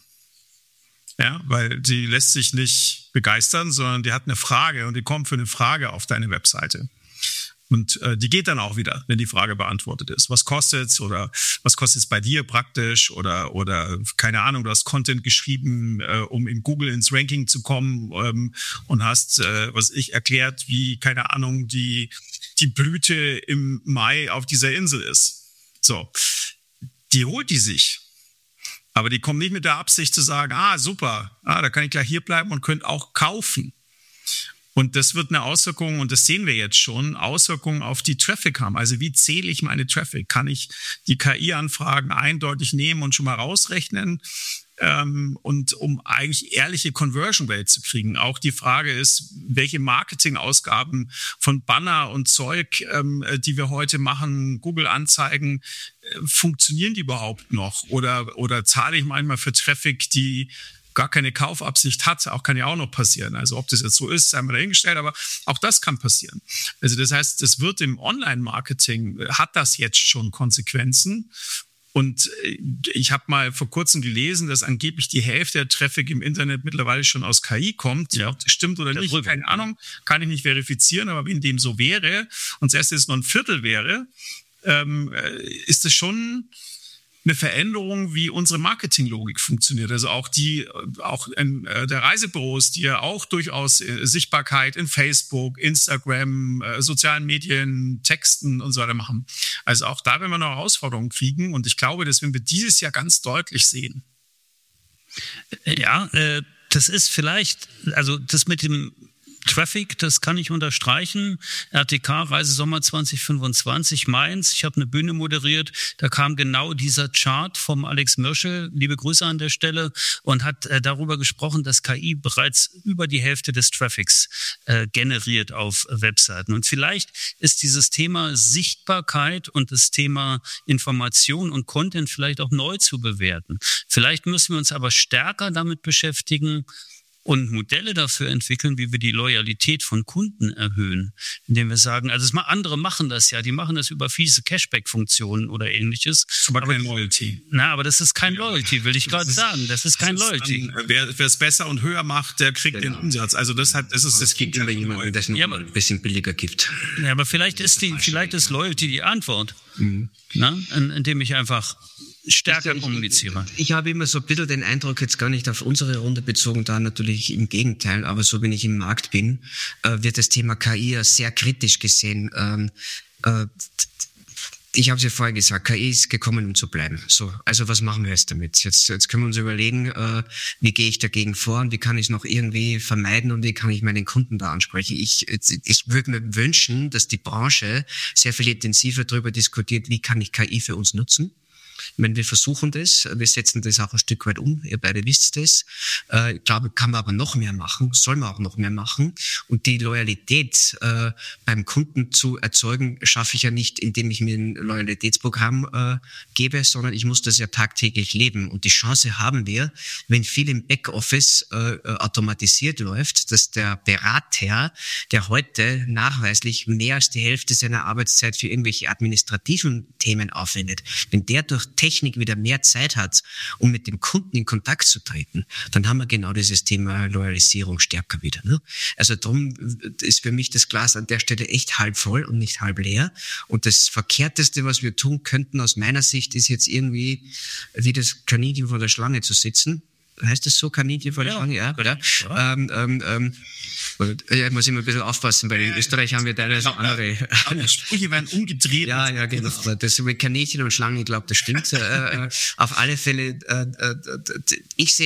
Ja, weil die lässt sich nicht begeistern, sondern die hat eine Frage und die kommt für eine Frage auf deine Webseite. Und äh, die geht dann auch wieder, wenn die Frage beantwortet ist. Was kostet's oder was kostet es bei dir praktisch oder oder keine Ahnung, du hast Content geschrieben, äh, um in Google ins Ranking zu kommen ähm, und hast, äh, was ich erklärt, wie, keine Ahnung, die die Blüte im Mai auf dieser Insel ist. So, die holt die sich. Aber die kommen nicht mit der Absicht zu sagen, ah, super, ah, da kann ich gleich hier bleiben und könnt auch kaufen. Und das wird eine Auswirkung, und das sehen wir jetzt schon, Auswirkungen auf die Traffic haben. Also wie zähle ich meine Traffic? Kann ich die K I-Anfragen eindeutig nehmen und schon mal rausrechnen? Ähm, und um eigentlich ehrliche Conversion Rate zu kriegen. Auch die Frage ist, welche Marketingausgaben von Banner und Zeug, ähm, die wir heute machen, Google-Anzeigen, äh, funktionieren die überhaupt noch? Oder, oder zahle ich manchmal für Traffic, die gar keine Kaufabsicht hat, auch kann ja auch noch passieren. Also ob das jetzt so ist, sei mal dahingestellt, aber auch das kann passieren. Also das heißt, es wird im Online-Marketing, hat das jetzt schon Konsequenzen. Und ich habe mal vor kurzem gelesen, dass angeblich die Hälfte der Traffic im Internet mittlerweile schon aus K I kommt. Ja. Ob das stimmt oder nicht, keine Ahnung, kann ich nicht verifizieren, aber wenn dem so wäre und selbst jetzt noch ein Viertel wäre, ähm, ist es schon eine Veränderung, wie unsere Marketinglogik funktioniert. Also auch die, auch in, äh, der Reisebüros, die ja auch durchaus äh, Sichtbarkeit in Facebook, Instagram, äh, sozialen Medien, Texten und so weiter machen. Also auch da werden wir noch Herausforderungen kriegen. Und ich glaube, das werden wir dieses Jahr ganz deutlich sehen. Ja, äh, das ist vielleicht, also das mit dem Traffic, das kann ich unterstreichen. R T K, Reisesommer zwanzig fünfundzwanzig, Mainz. Ich habe eine Bühne moderiert. Da kam genau dieser Chart vom Alex Mirschel, liebe Grüße an der Stelle, und hat äh, darüber gesprochen, dass K I bereits über die Hälfte des Traffics äh, generiert auf Webseiten. Und vielleicht ist dieses Thema Sichtbarkeit und das Thema Information und Content vielleicht auch neu zu bewerten. Vielleicht müssen wir uns aber stärker damit beschäftigen und Modelle dafür entwickeln, wie wir die Loyalität von Kunden erhöhen, indem wir sagen, also mal andere machen das ja, die machen das über fiese Cashback-Funktionen oder ähnliches. Das ist aber, aber kein Loyalty. Na, aber das ist kein Loyalty, will ich gerade sagen. Das ist kein das Loyalty. Ist dann, wer es besser und höher macht, der kriegt genau den Umsatz. Also das hat, das ist das gibt immer jemanden, der es ja, ein bisschen billiger gibt. Ja, aber vielleicht ist die, vielleicht ist Loyalty die Antwort, mhm. Na, indem ich einfach stärker ich, kommuniziere. Ich, ich habe immer so ein bisschen den Eindruck, jetzt gar nicht auf unsere Runde bezogen, da natürlich im Gegenteil, aber so wenn ich im Markt bin, äh, wird das Thema K I ja sehr kritisch gesehen. Ähm, äh, ich habe es ja vorher gesagt, K I ist gekommen, um zu bleiben. So, also was machen wir jetzt damit? Jetzt, jetzt können wir uns überlegen, äh, wie gehe ich dagegen vor und wie kann ich es noch irgendwie vermeiden und wie kann ich meinen Kunden da ansprechen? Ich, ich würde mir wünschen, dass die Branche sehr viel intensiver darüber diskutiert, wie kann ich K I für uns nutzen. Ich meine, wir versuchen das, wir setzen das auch ein Stück weit um, ihr beide wisst das. Äh, ich glaube, kann man aber noch mehr machen, soll man auch noch mehr machen. Und die Loyalität äh, beim Kunden zu erzeugen, schaffe ich ja nicht, indem ich mir ein Loyalitätsprogramm äh, gebe, sondern ich muss das ja tagtäglich leben. Und die Chance haben wir, wenn viel im Backoffice äh, automatisiert läuft, dass der Berater, der heute nachweislich mehr als die Hälfte seiner Arbeitszeit für irgendwelche administrativen Themen aufwendet, wenn der durch Technik wieder mehr Zeit hat, um mit dem Kunden in Kontakt zu treten, dann haben wir genau dieses Thema Loyalisierung stärker wieder. Ne? Also darum ist für mich das Glas an der Stelle echt halb voll und nicht halb leer. Und das Verkehrteste, was wir tun könnten aus meiner Sicht, ist jetzt irgendwie wie das Kaninchen vor der Schlange zu sitzen. Heißt das so, Kaninchen vor der ja, Schlange? Ja, oder? Ja. Ähm, ähm, ähm, ja, ich muss immer ein bisschen aufpassen, weil in Österreich haben wir teilweise andere. Die Sprüche werden umgedreht. Ja, ja, genau. Das mit Kaninchen und Schlangen, ich glaube, das stimmt. äh, auf alle Fälle, äh, äh, ich sehe es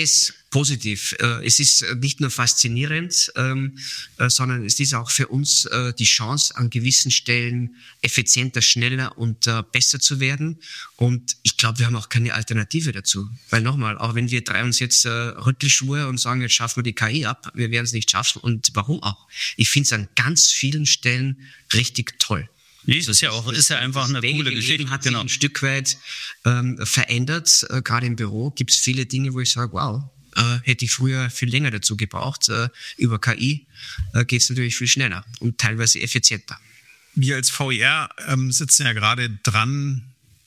positiv. Äh, es ist nicht nur faszinierend, ähm, äh, sondern es ist auch für uns äh, die Chance, an gewissen Stellen effizienter, schneller und äh, besser zu werden. Und ich glaube, wir haben auch keine Alternative dazu. Weil nochmal, auch wenn wir drei uns jetzt äh, Rüttelschwur und sagen, jetzt schaffen wir die K I ab, wir werden es nicht schaffen. Und warum auch? Ich finde es an ganz vielen Stellen richtig toll. Nee, das ist ja auch, ist ja einfach eine coole Geschichte. Hat sich genau. ein Stück weit ähm, verändert. Äh, Gerade im Büro gibt es viele Dinge, wo ich sage, wow, äh, hätte ich früher viel länger dazu gebraucht. Äh, über K I äh, geht es natürlich viel schneller und teilweise effizienter. Wir als V I R ähm, sitzen ja gerade dran,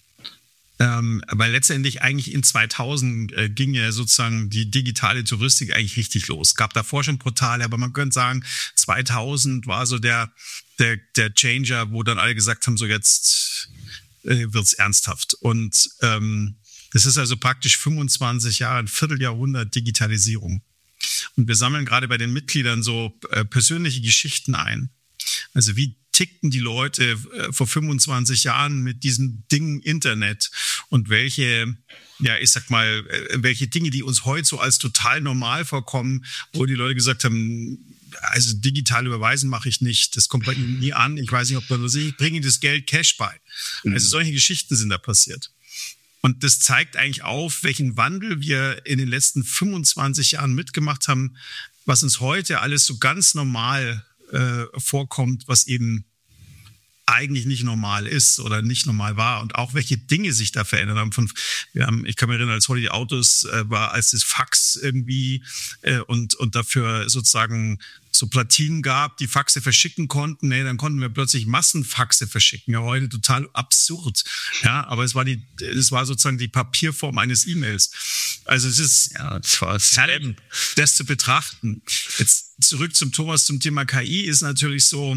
ähm, weil letztendlich eigentlich in zweitausend äh, ging ja sozusagen die digitale Touristik eigentlich richtig los. Es gab davor schon Portale, aber man könnte sagen, zweitausend war so der Der, der Changer, wo dann alle gesagt haben, so jetzt äh, wird's ernsthaft. Und ähm, das ist also praktisch fünfundzwanzig Jahre, ein Vierteljahrhundert Digitalisierung. Und wir sammeln gerade bei den Mitgliedern so äh, persönliche Geschichten ein. Also wie tickten die Leute äh, vor fünfundzwanzig Jahren mit diesem Ding Internet und welche, ja, ich sag mal, äh, welche Dinge, die uns heute so als total normal vorkommen, wo die Leute gesagt haben, also digital überweisen mache ich nicht, das kommt bei Ihnen nie an, ich weiß nicht, ob man das sieht, ich bringe Ihnen das Geld Cash bei. Also solche Geschichten sind da passiert. Und das zeigt eigentlich auf, welchen Wandel wir in den letzten fünfundzwanzig Jahren mitgemacht haben, was uns heute alles so ganz normal äh, vorkommt, was eben eigentlich nicht normal ist oder nicht normal war und auch welche Dinge sich da verändert haben. Von, wir haben, ich kann mich erinnern, als Holiday Autos äh, war, als das Fax irgendwie äh, und und dafür sozusagen so Platinen gab, die Faxe verschicken konnten. Nee, dann konnten wir plötzlich Massenfaxe verschicken. Ja, heute total absurd. Ja, aber es war die, es war sozusagen die Papierform eines E-Mails. Also es ist ja, das war herrlich, das zu betrachten. Jetzt zurück zum Thomas zum Thema K I ist natürlich so.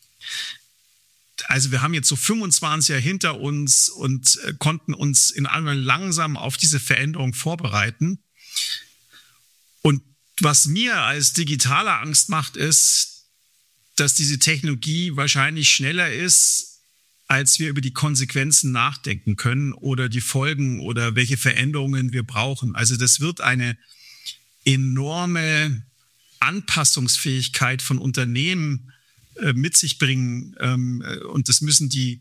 Also wir haben jetzt so fünfundzwanzig Jahre hinter uns und äh, konnten uns in allem langsam auf diese Veränderung vorbereiten. Und was mir als Digitaler Angst macht, ist, dass diese Technologie wahrscheinlich schneller ist, als wir über die Konsequenzen nachdenken können oder die Folgen oder welche Veränderungen wir brauchen. Also das wird eine enorme Anpassungsfähigkeit von Unternehmen mit sich bringen, und das müssen die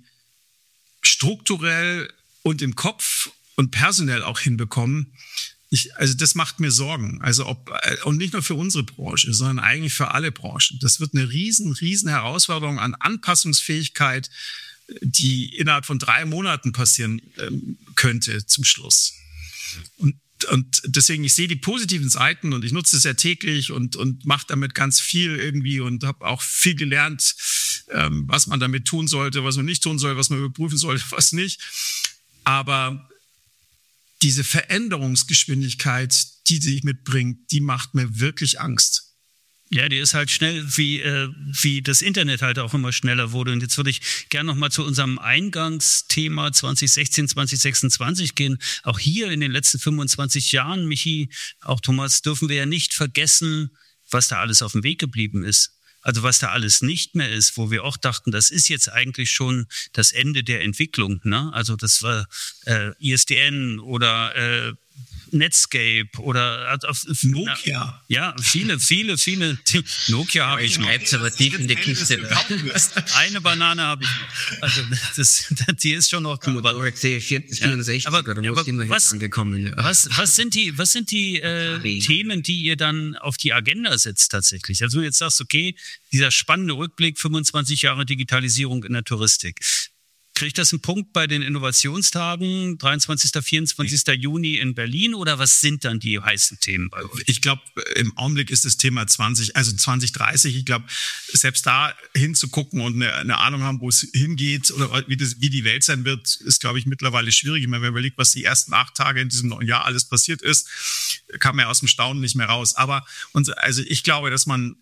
strukturell und im Kopf und personell auch hinbekommen. Ich, also das macht mir Sorgen. Also ob, und nicht nur für unsere Branche, sondern eigentlich für alle Branchen. Das wird eine riesen, riesen Herausforderung an Anpassungsfähigkeit, die innerhalb von drei Monaten passieren ähm, könnte zum Schluss. Und Und deswegen, ich sehe die positiven Seiten und ich nutze es ja täglich und, und mache damit ganz viel irgendwie und habe auch viel gelernt, ähm, was man damit tun sollte, was man nicht tun soll, was man überprüfen sollte, was nicht. Aber diese Veränderungsgeschwindigkeit, die sich mitbringt, die macht mir wirklich Angst. Ja, die ist halt schnell, wie, äh, wie das Internet halt auch immer schneller wurde. Und jetzt würde ich gerne nochmal zu unserem Eingangsthema zwanzig sechzehn, zwanzig sechsundzwanzig gehen. Auch hier in den letzten fünfundzwanzig Jahren, Michi, auch Thomas, dürfen wir ja nicht vergessen, was da alles auf dem Weg geblieben ist. Also was da alles nicht mehr ist, wo wir auch dachten, das ist jetzt eigentlich schon das Ende der Entwicklung. Ne? Also das war äh, I S D N oder äh, Netscape oder auf, Nokia. Ja, viele, viele, viele. Nokia habe ich noch. Aber tief in die Kiste. Eine Banane habe ich noch. Also das, die ist schon noch. Commodore vierundsechzig, aber, oder aber sind wir was, angekommen? Ja. Was, was sind die, was sind die äh, Themen, die ihr dann auf die Agenda setzt tatsächlich? Also wenn du jetzt sagst, okay, dieser spannende Rückblick, fünfundzwanzig Jahre Digitalisierung in der Touristik. Kriegt das einen Punkt bei den Innovationstagen, dreiundzwanzigsten, vierundzwanzigsten Juni in Berlin, oder was sind dann die heißen Themen bei euch? Ich glaube, im Augenblick ist das Thema zwanzig, also zwanzig dreißig, ich glaube, selbst da hinzugucken und eine, eine Ahnung haben, wo es hingeht oder wie, das, wie die Welt sein wird, ist, glaube ich, mittlerweile schwierig. Wenn man überlegt, was die ersten acht Tage in diesem neuen Jahr alles passiert ist, kam man ja aus dem Staunen nicht mehr raus. Aber und, also ich glaube, dass man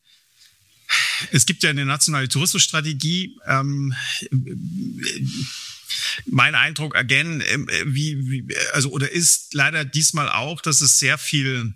Es gibt ja eine nationale Tourismusstrategie. Ähm, mein Eindruck, again, äh, wie, wie, also oder ist leider diesmal auch, dass es sehr viel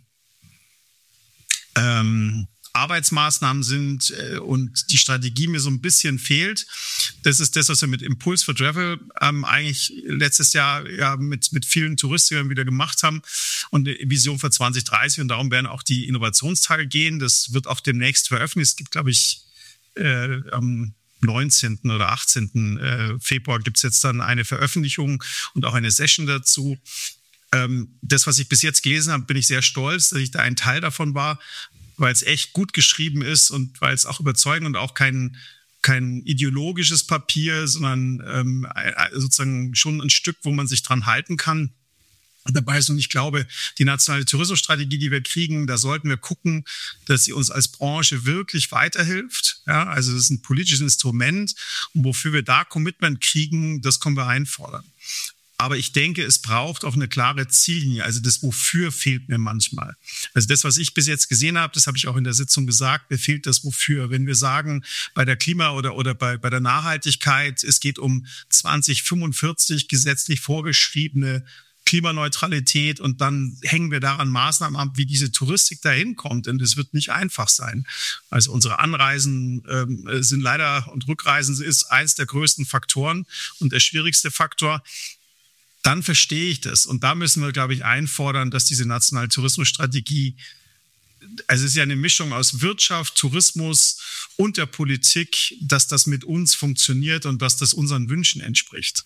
ähm, Arbeitsmaßnahmen sind äh, und die Strategie mir so ein bisschen fehlt. das ist das, was wir mit Impulse for Travel ähm, eigentlich letztes Jahr ja mit, mit vielen Touristikern wieder gemacht haben und eine Vision für zwanzig dreißig und darum werden auch die Innovationstage gehen. Das wird auch demnächst veröffentlicht. Es gibt, glaube ich, äh, am neunzehnten oder achtzehnten Februar gibt es jetzt dann eine Veröffentlichung und auch eine Session dazu. Ähm, das, was ich bis jetzt gelesen habe, bin ich sehr stolz, dass ich da ein Teil davon war, weil es echt gut geschrieben ist und weil es auch überzeugend und auch kein, kein ideologisches Papier, sondern ähm, sozusagen schon ein Stück, wo man sich dran halten kann. Dabei ist, und ich glaube, die nationale Tourismusstrategie, die wir kriegen, da sollten wir gucken, dass sie uns als Branche wirklich weiterhilft. Ja, also das ist ein politisches Instrument und wofür wir da Commitment kriegen, das können wir einfordern. Aber ich denke, es braucht auch eine klare Ziellinie. Also das Wofür fehlt mir manchmal. Also das, was ich bis jetzt gesehen habe, das habe ich auch in der Sitzung gesagt, mir fehlt das Wofür. Wenn wir sagen, bei der Klima- oder, oder bei, bei der Nachhaltigkeit, es geht um zwanzig fünfundvierzig gesetzlich vorgeschriebene Klimaneutralität und dann hängen wir daran Maßnahmen ab, wie diese Touristik dahin kommt. Und es wird nicht einfach sein. Also unsere Anreisen ähm, sind leider und Rückreisen ist eins der größten Faktoren und der schwierigste Faktor. Dann verstehe ich das. Und da müssen wir, glaube ich, einfordern, dass diese nationale Tourismusstrategie, also es ist ja eine Mischung aus Wirtschaft, Tourismus und der Politik, dass das mit uns funktioniert und dass das unseren Wünschen entspricht.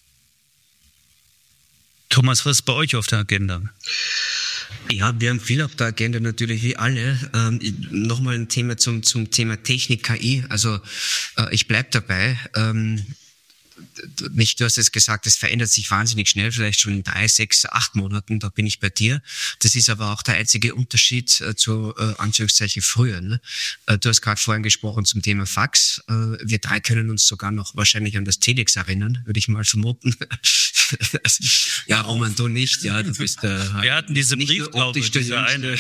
Thomas, was ist bei euch auf der Agenda? Ja, wir haben viel auf der Agenda natürlich, wie alle. Ähm, Nochmal ein Thema zum, zum Thema Technik, K I. Also äh, ich bleib dabei. Ähm, Nicht, du hast es gesagt, es verändert sich wahnsinnig schnell, vielleicht schon in drei, sechs, acht Monaten, da bin ich bei dir. Das ist aber auch der einzige Unterschied äh, zu äh, Anführungszeichen früher. Ne? Äh, du hast gerade vorhin gesprochen zum Thema Fax. Äh, wir drei können uns sogar noch wahrscheinlich an das Telex erinnern, würde ich mal vermuten. Ja, Roman, du nicht. Ja, du bist äh, Wir hatten diese Brieftaube, diese eine.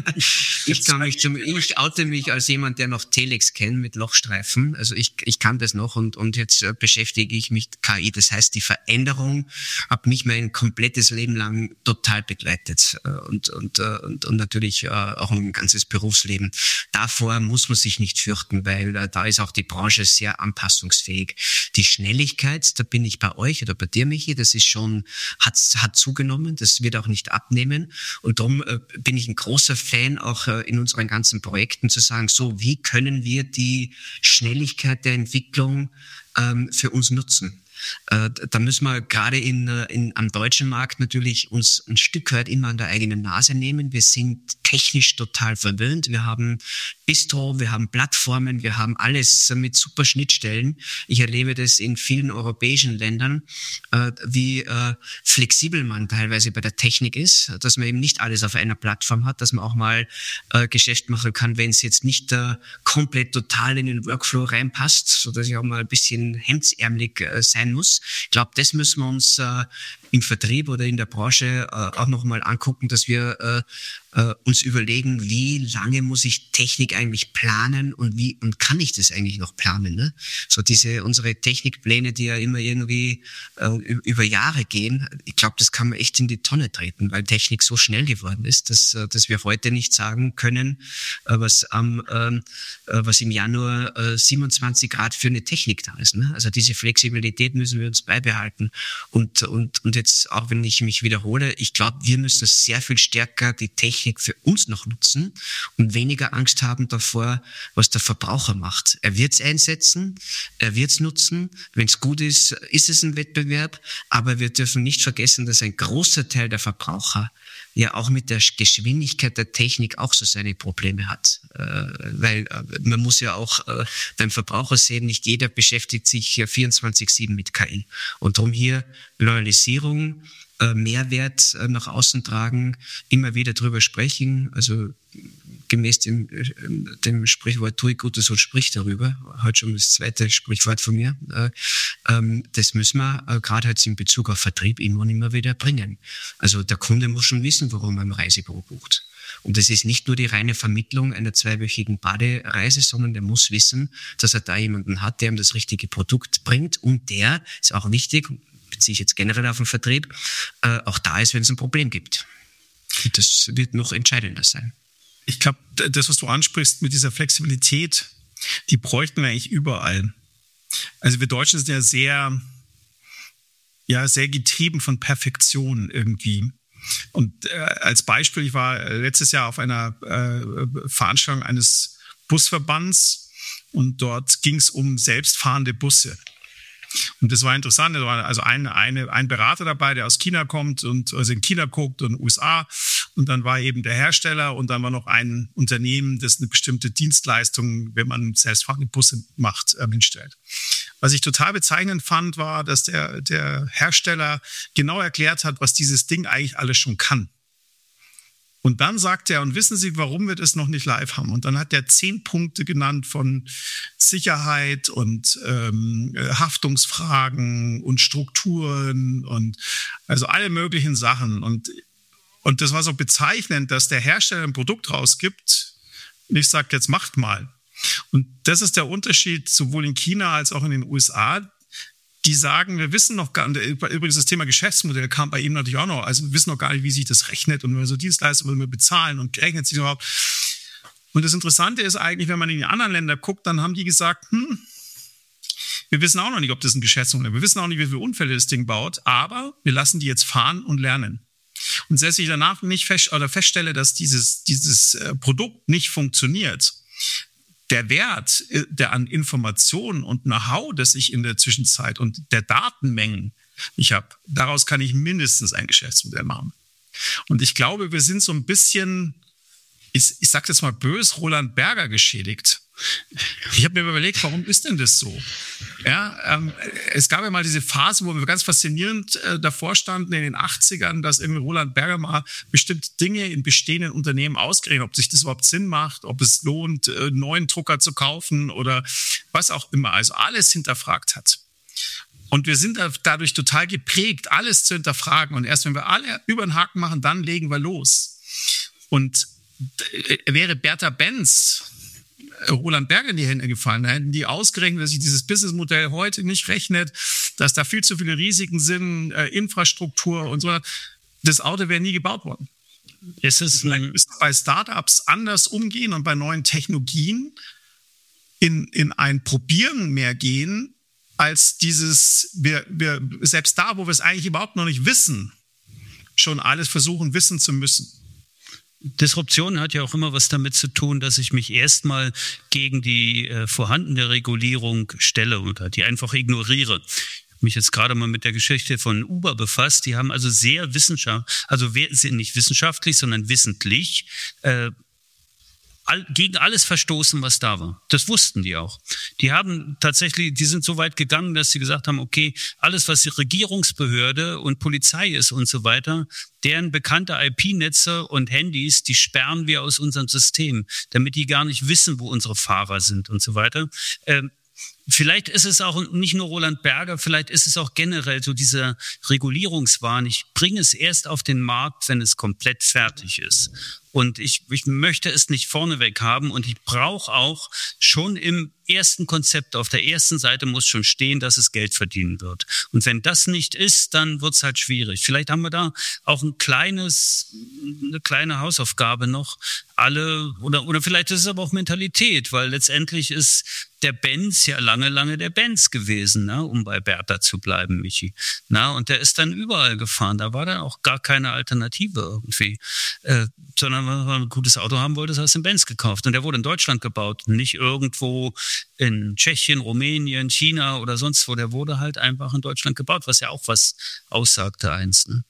ich, kann mich zum, ich oute mich als jemand, der noch Telex kennt mit Lochstreifen. Also ich, ich kann das noch und, und jetzt äh, beschäftige ich mich mit K I. Das heißt, die Veränderung hat mich mein komplettes Leben lang total begleitet äh, und, und, äh, und, und natürlich äh, auch ein ganzes Berufsleben. Davor muss man sich nicht fürchten, weil äh, da ist auch die Branche sehr anpassungsfähig. Die Schnelligkeit, da bin ich bei euch oder bei dir, Michi, das ist schon, hat, hat zugenommen, das wird auch nicht abnehmen und darum äh, bin ich ein großer Fan auch äh, in unseren ganzen Projekten zu sagen, so, wie können wir die Schnelligkeit der Entwicklung ähm, für uns nutzen? Äh, da müssen wir gerade in, in, am deutschen Markt natürlich uns ein Stück weit immer an der eigenen Nase nehmen. Wir sind technisch total verwöhnt. Wir haben Bistro, wir haben Plattformen, wir haben alles mit super Schnittstellen. Ich erlebe das in vielen europäischen Ländern, äh, wie äh, flexibel man teilweise bei der Technik ist, dass man eben nicht alles auf einer Plattform hat, dass man auch mal äh, Geschäft machen kann, wenn es jetzt nicht äh, komplett total in den Workflow reinpasst, sodass ich auch mal ein bisschen hemdsärmelig äh, sein muss. Ich glaube, das müssen wir uns äh, im Vertrieb oder in der Branche äh, auch nochmal angucken, dass wir äh, äh, uns überlegen, wie lange muss ich Technik eigentlich planen und wie und kann ich das eigentlich noch planen? Ne? So diese unsere Technikpläne, die ja immer irgendwie äh, über Jahre gehen, ich glaube, das kann man echt in die Tonne treten, weil Technik so schnell geworden ist, dass äh, dass wir heute nicht sagen können, äh, was am äh, was im Januar äh, siebenundzwanzig Grad für eine Technik da ist. Ne? Also diese Flexibilität müssen wir uns beibehalten und und und jetzt auch wenn ich mich wiederhole, ich glaube, wir müssen sehr viel stärker die Technik für uns noch nutzen und weniger Angst haben davor, was der Verbraucher macht. Er wird es einsetzen, er wird es nutzen. Wenn es gut ist, ist es ein Wettbewerb. Aber wir dürfen nicht vergessen, dass ein großer Teil der Verbraucher ja auch mit der Geschwindigkeit der Technik auch so seine Probleme hat. Äh, weil äh, man muss ja auch äh, beim Verbraucher sehen, nicht jeder beschäftigt sich vierundzwanzig sieben mit K I. Und darum hier Loyalisierung, äh, Mehrwert äh, nach außen tragen, immer wieder drüber sprechen, also gemäß dem, dem Sprichwort tue Gutes und sprich darüber, heute schon das zweite Sprichwort von mir, äh, ähm, das müssen wir äh, gerade jetzt in Bezug auf Vertrieb immer und immer wieder bringen. Also der Kunde muss schon wissen, warum er ein Reisebüro bucht. Und das ist nicht nur die reine Vermittlung einer zweiwöchigen Badereise, sondern der muss wissen, dass er da jemanden hat, der ihm das richtige Produkt bringt und der, ist auch wichtig, beziehe ich jetzt generell auf den Vertrieb, äh, auch da ist, wenn es ein Problem gibt. Und das wird noch entscheidender sein. Ich glaube, das, was du ansprichst mit dieser Flexibilität, die bräuchten wir eigentlich überall. Also wir Deutschen sind ja sehr, ja, sehr getrieben von Perfektion irgendwie. Und äh, als Beispiel, ich war letztes Jahr auf einer äh, Veranstaltung eines Busverbands und dort ging es um selbstfahrende Busse. Und das war interessant, da war also ein, eine, ein Berater dabei, der aus China kommt und also in China guckt und in den U S A. Und dann war eben der Hersteller und dann war noch ein Unternehmen, das eine bestimmte Dienstleistung, wenn man selbstfahrende Busse macht, äh, hinstellt. Was ich total bezeichnend fand, war, dass der, der Hersteller genau erklärt hat, was dieses Ding eigentlich alles schon kann. Und dann sagt er, und wissen Sie, warum wir das noch nicht live haben? Und dann hat er zehn Punkte genannt von Sicherheit und ähm, Haftungsfragen und Strukturen und also alle möglichen Sachen. Und, und das war so bezeichnend, dass der Hersteller ein Produkt rausgibt und ich sage, jetzt macht mal. Und das ist der Unterschied sowohl in China als auch in den U S A. Die sagen, wir wissen noch gar nicht, übrigens das Thema Geschäftsmodell kam bei ihm natürlich auch noch, also wir wissen noch gar nicht, wie sich das rechnet und wenn wir so Dienstleistungen wir bezahlen und rechnet sich überhaupt. Und das Interessante ist eigentlich, wenn man in die anderen Länder guckt, dann haben die gesagt, hm, wir wissen auch noch nicht, ob das ein Geschäftsmodell ist, wir wissen auch nicht, wie viele Unfälle das Ding baut, aber wir lassen die jetzt fahren und lernen. Und selbst ich danach nicht fest, oder feststelle, dass dieses, dieses äh, Produkt nicht funktioniert, der Wert der an Informationen und Know-how, das ich in der Zwischenzeit und der Datenmengen ich habe, daraus kann ich mindestens ein Geschäftsmodell machen. Und ich glaube, wir sind so ein bisschen, ich, ich sage jetzt mal böse, Roland Berger geschädigt. Ich habe mir überlegt, warum ist denn das so? Ja, ähm, es gab ja mal diese Phase, wo wir ganz faszinierend äh, davor standen in den achtzigern, dass irgendwie Roland Berger mal bestimmte Dinge in bestehenden Unternehmen ausgerechnet, ob sich das überhaupt Sinn macht, ob es lohnt, äh, einen neuen Drucker zu kaufen oder was auch immer. Also alles hinterfragt hat. Und wir sind dadurch total geprägt, alles zu hinterfragen. Und erst wenn wir alle über den Haken machen, dann legen wir los. Und äh, wäre Bertha Benz Roland Berger in die Hände gefallen, da hätten die ausgerechnet, dass sich dieses Businessmodell heute nicht rechnet, dass da viel zu viele Risiken sind, äh, Infrastruktur und so. Das Auto wäre nie gebaut worden. Es ist Vielleicht müssen bei Startups anders umgehen und bei neuen Technologien in, in ein Probieren mehr gehen, als dieses, wir, wir, selbst da, wo wir es eigentlich überhaupt noch nicht wissen, schon alles versuchen, wissen zu müssen. Disruption hat ja auch immer was damit zu tun, dass ich mich erstmal gegen die äh, vorhandene Regulierung stelle oder die einfach ignoriere. Ich habe mich jetzt gerade mal mit der Geschichte von Uber befasst. Die haben also sehr wissenschaftlich, also nicht wissenschaftlich, sondern wissentlich äh, all, gegen alles verstoßen, was da war. Das wussten die auch. Die haben tatsächlich, die sind so weit gegangen, dass sie gesagt haben, okay, alles, was die Regierungsbehörde und Polizei ist und so weiter, deren bekannte I P-Netze und Handys, die sperren wir aus unserem System, damit die gar nicht wissen, wo unsere Fahrer sind und so weiter. Ähm, vielleicht ist es auch nicht nur Roland Berger, vielleicht ist es auch generell so dieser Regulierungswahn. Ich bringe es erst auf den Markt, wenn es komplett fertig ist. Und ich, ich möchte es nicht vorneweg haben und ich brauche auch schon im ersten Konzept, auf der ersten Seite muss schon stehen, dass es Geld verdienen wird. Und wenn das nicht ist, dann wird es halt schwierig. Vielleicht haben wir da auch ein kleines, eine kleine Hausaufgabe noch. Alle, oder, oder vielleicht ist es aber auch Mentalität, weil letztendlich ist der Benz ja lange, lange der Benz gewesen, ne, um bei Bertha zu bleiben, Michi. Na, und der ist dann überall gefahren. Da war dann auch gar keine Alternative irgendwie. Äh, sondern wenn man ein gutes Auto haben wollte, hast du den Benz gekauft. Und der wurde in Deutschland gebaut, nicht irgendwo in Tschechien, Rumänien, China oder sonst wo. Der wurde halt einfach in Deutschland gebaut, was ja auch was aussagte einst. Ne?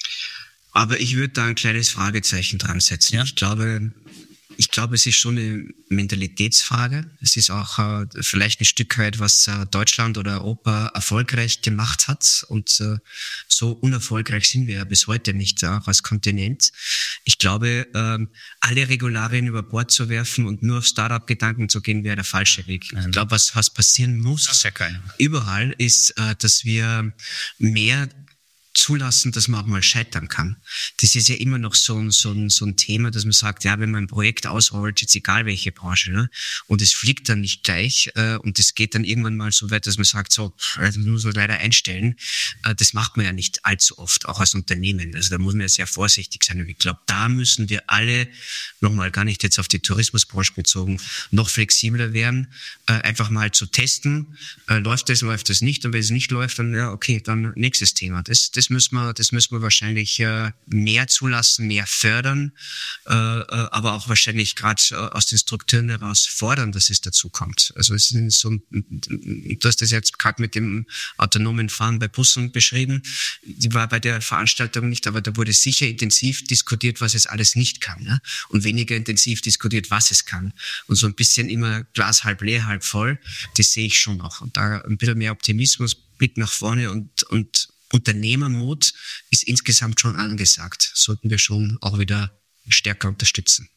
Aber ich würde da ein kleines Fragezeichen dran setzen. Ja? Ich glaube, ich glaube, es ist schon eine Mentalitätsfrage. Es ist auch äh, vielleicht ein Stück weit, was äh, Deutschland oder Europa erfolgreich gemacht hat. Und äh, so unerfolgreich sind wir ja bis heute nicht, auch als Kontinent. Ich glaube, äh, alle Regularien über Bord zu werfen und nur auf Startup-Gedanken zu gehen, wäre der falsche Weg. Ich glaube, was, was passieren muss, das ist ja keiner. Überall ist, äh, dass wir mehr zulassen, dass man auch mal scheitern kann. Das ist ja immer noch so ein, so ein, so ein Thema, dass man sagt, ja, wenn man ein Projekt ausrollt, jetzt egal welche Branche, ne, und es fliegt dann nicht gleich äh, und es geht dann irgendwann mal so weit, dass man sagt, so, das muss man leider einstellen. Äh, das macht man ja nicht allzu oft, auch als Unternehmen. Also da muss man ja sehr vorsichtig sein. Und ich glaube, da müssen wir alle, nochmal gar nicht jetzt auf die Tourismusbranche bezogen, noch flexibler werden, äh, einfach mal zu testen, äh, läuft das, läuft das nicht, und wenn es nicht läuft, dann ja, okay, dann nächstes Thema. Das, das müssen wir, das müssen wir wahrscheinlich äh, mehr zulassen, mehr fördern, äh, aber auch wahrscheinlich gerade äh, aus den Strukturen heraus fordern, dass es dazu kommt. Also es ist so, du hast das jetzt gerade mit dem autonomen Fahren bei Bussen beschrieben. Die war bei der Veranstaltung nicht, aber da wurde sicher intensiv diskutiert, was es alles nicht kann, ne? Und weniger intensiv diskutiert, was es kann. Und so ein bisschen immer Glas halb leer, halb voll, das sehe ich schon noch. Und da ein bisschen mehr Optimismus, Blick nach vorne und, und Unternehmermut ist insgesamt schon angesagt. Sollten wir schon auch wieder stärker unterstützen.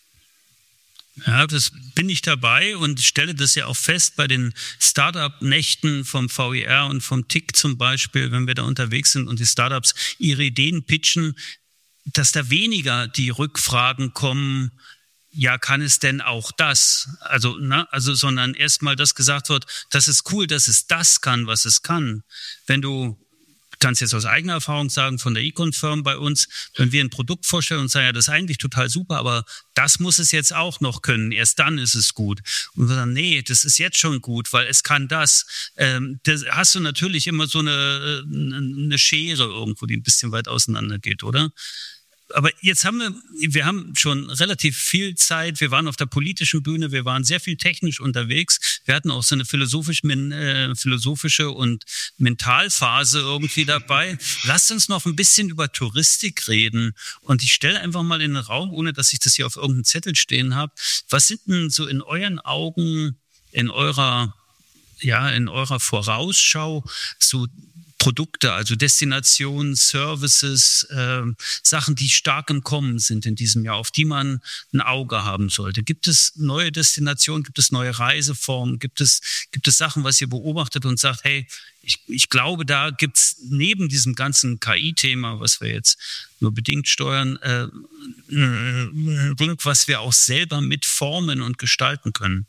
Ja, das bin ich dabei und stelle das ja auch fest bei den Startup-Nächten vom V I R und vom T I C zum Beispiel, wenn wir da unterwegs sind und die Startups ihre Ideen pitchen, dass da weniger die Rückfragen kommen, ja, kann es denn auch das? Also, ne, also, sondern erstmal das gesagt wird, das ist cool, dass es das kann, was es kann. Wenn du, kannst jetzt aus eigener Erfahrung sagen, von der Econ-Firm bei uns, wenn wir ein Produkt vorstellen und sagen, ja, das ist eigentlich total super, aber das muss es jetzt auch noch können, erst dann ist es gut. Und wir sagen, nee, das ist jetzt schon gut, weil es kann das. Ähm, da hast du natürlich immer so eine, eine Schere irgendwo, die ein bisschen weit auseinander geht, oder? Aber jetzt haben wir, wir haben schon relativ viel Zeit, wir waren auf der politischen Bühne, wir waren sehr viel technisch unterwegs, wir hatten auch so eine philosophisch, äh, philosophische und Mentalphase irgendwie dabei. Lasst uns noch ein bisschen über Touristik reden und ich stelle einfach mal in den Raum, ohne dass ich das hier auf irgendeinem Zettel stehen habe, was sind denn so in euren Augen, in eurer, ja, in eurer Vorausschau so Produkte, also Destinationen, Services, äh, Sachen, die stark im Kommen sind in diesem Jahr, auf die man ein Auge haben sollte. Gibt es neue Destinationen, gibt es neue Reiseformen, gibt es, gibt es Sachen, was ihr beobachtet und sagt, hey, ich, ich glaube, da gibt's neben diesem ganzen K I-Thema, was wir jetzt nur bedingt steuern, äh, was wir auch selber mitformen und gestalten können.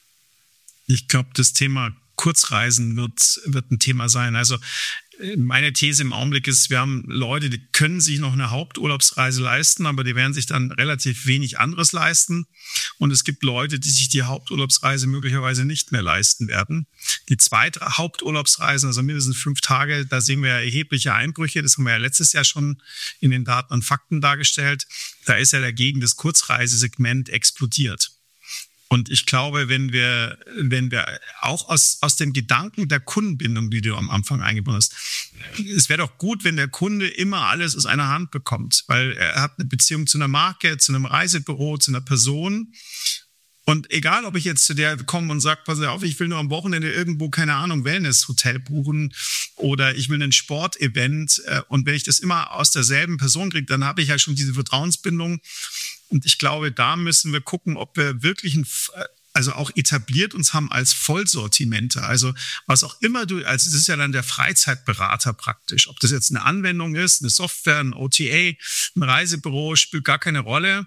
Ich glaube, das Thema Kurzreisen wird, wird ein Thema sein. Also meine These im Augenblick ist, wir haben Leute, die können sich noch eine Haupturlaubsreise leisten, aber die werden sich dann relativ wenig anderes leisten. Und es gibt Leute, die sich die Haupturlaubsreise möglicherweise nicht mehr leisten werden. Die zweite Haupturlaubsreisen, also mindestens fünf Tage, da sehen wir ja erhebliche Einbrüche. Das haben wir ja letztes Jahr schon in den Daten und Fakten dargestellt. Da ist ja dagegen das Kurzreisesegment explodiert. Und ich glaube, wenn wir, wenn wir auch aus, aus dem Gedanken der Kundenbindung, die du am Anfang eingebunden hast, es wäre doch gut, wenn der Kunde immer alles aus einer Hand bekommt, weil er hat eine Beziehung zu einer Marke, zu einem Reisebüro, zu einer Person. Und egal, ob ich jetzt zu der komme und sage, pass auf, ich will nur am Wochenende irgendwo, keine Ahnung, Wellness-Hotel buchen oder ich will ein Sportevent und wenn ich das immer aus derselben Person kriege, dann habe ich ja schon diese Vertrauensbindung. Und ich glaube, da müssen wir gucken, ob wir wirklich ein, also auch etabliert uns haben als Vollsortimente. Also was auch immer du, also das ist ja dann der Freizeitberater praktisch. Ob das jetzt eine Anwendung ist, eine Software, ein O T A, ein Reisebüro, spielt gar keine Rolle.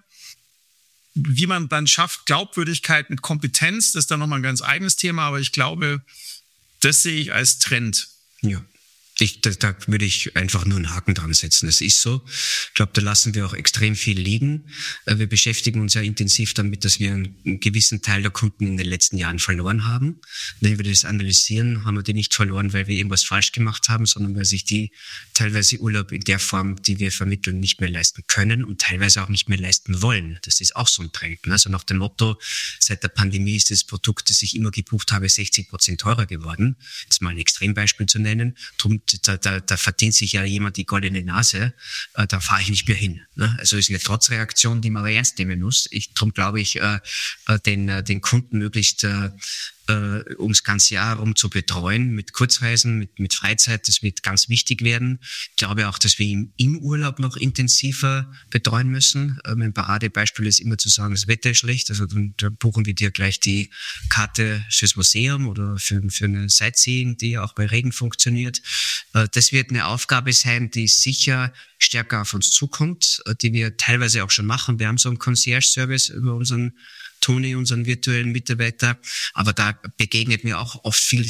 Wie man dann schafft, Glaubwürdigkeit mit Kompetenz, das ist dann nochmal ein ganz eigenes Thema. Aber ich glaube, das sehe ich als Trend. Ja. Ich, da, da würde ich einfach nur einen Haken dran setzen. Das ist so. Ich glaube, da lassen wir auch extrem viel liegen. Wir beschäftigen uns ja intensiv damit, dass wir einen gewissen Teil der Kunden in den letzten Jahren verloren haben. Wenn wir das analysieren, haben wir die nicht verloren, weil wir irgendwas falsch gemacht haben, sondern weil sich die teilweise Urlaub in der Form, die wir vermitteln, nicht mehr leisten können und teilweise auch nicht mehr leisten wollen. Das ist auch so ein Trend. Also nach dem Motto, seit der Pandemie ist das Produkt, das ich immer gebucht habe, sechzig Prozent teurer geworden. Jetzt mal ein Extrembeispiel zu nennen. Drum Da, da, da verdient sich ja jemand die goldene Nase, äh, da fahre ich nicht mehr hin. Ne? Also ist eine Trotzreaktion, die man aber ernst nehmen muss. Ich, darum glaube ich, äh, den, äh, den Kunden möglichst äh, äh, ums ganze Jahr herum zu betreuen mit Kurzreisen, mit, mit Freizeit. Das wird ganz wichtig werden. Ich glaube auch, dass wir ihn im Urlaub noch intensiver betreuen müssen. Äh, mein Paradebeispiel ist immer zu sagen, das Wetter ist schlecht. Also dann, dann buchen wir dir gleich die Karte fürs Museum oder für, für eine Sightseeing, die auch bei Regen funktioniert. Äh, das wird eine Aufgabe sein, die sicher stärker auf uns zukommt, äh, die wir teilweise auch schon machen. Wir haben so einen Concierge-Service über unseren Toni, unseren virtuellen Mitarbeiter, aber da begegnet mir auch oft viel,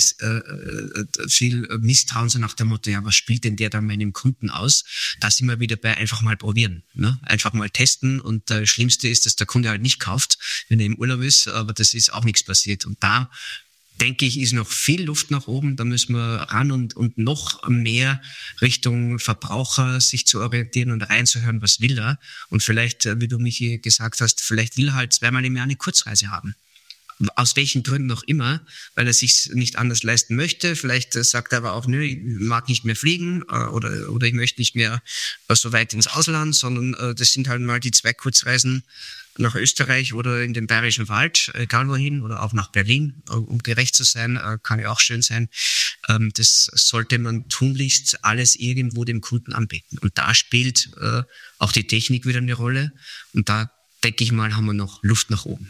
äh, viel Misstrauen, so nach dem Motto, ja, was spielt denn der dann meinem Kunden aus? Da sind wir wieder bei einfach mal probieren, ne? Einfach mal testen und das Schlimmste ist, dass der Kunde halt nicht kauft, wenn er im Urlaub ist, aber das ist auch nichts passiert und da denke ich, ist noch viel Luft nach oben. Da müssen wir ran und, und noch mehr Richtung Verbraucher sich zu orientieren und reinzuhören, was will er. Und vielleicht, wie du Michi gesagt hast, vielleicht will er halt zweimal im Jahr eine Kurzreise haben. Aus welchen Gründen noch immer, weil er sich nicht anders leisten möchte. Vielleicht sagt er aber auch, nö, ich mag nicht mehr fliegen oder, oder ich möchte nicht mehr so weit ins Ausland, sondern das sind halt mal die zwei Kurzreisen nach Österreich oder in den Bayerischen Wald, egal wohin, oder auch nach Berlin, um gerecht zu sein, kann ja auch schön sein. Das sollte man tunlichst alles irgendwo dem Kunden anbieten. Und da spielt auch die Technik wieder eine Rolle. Und da, denke ich mal, haben wir noch Luft nach oben.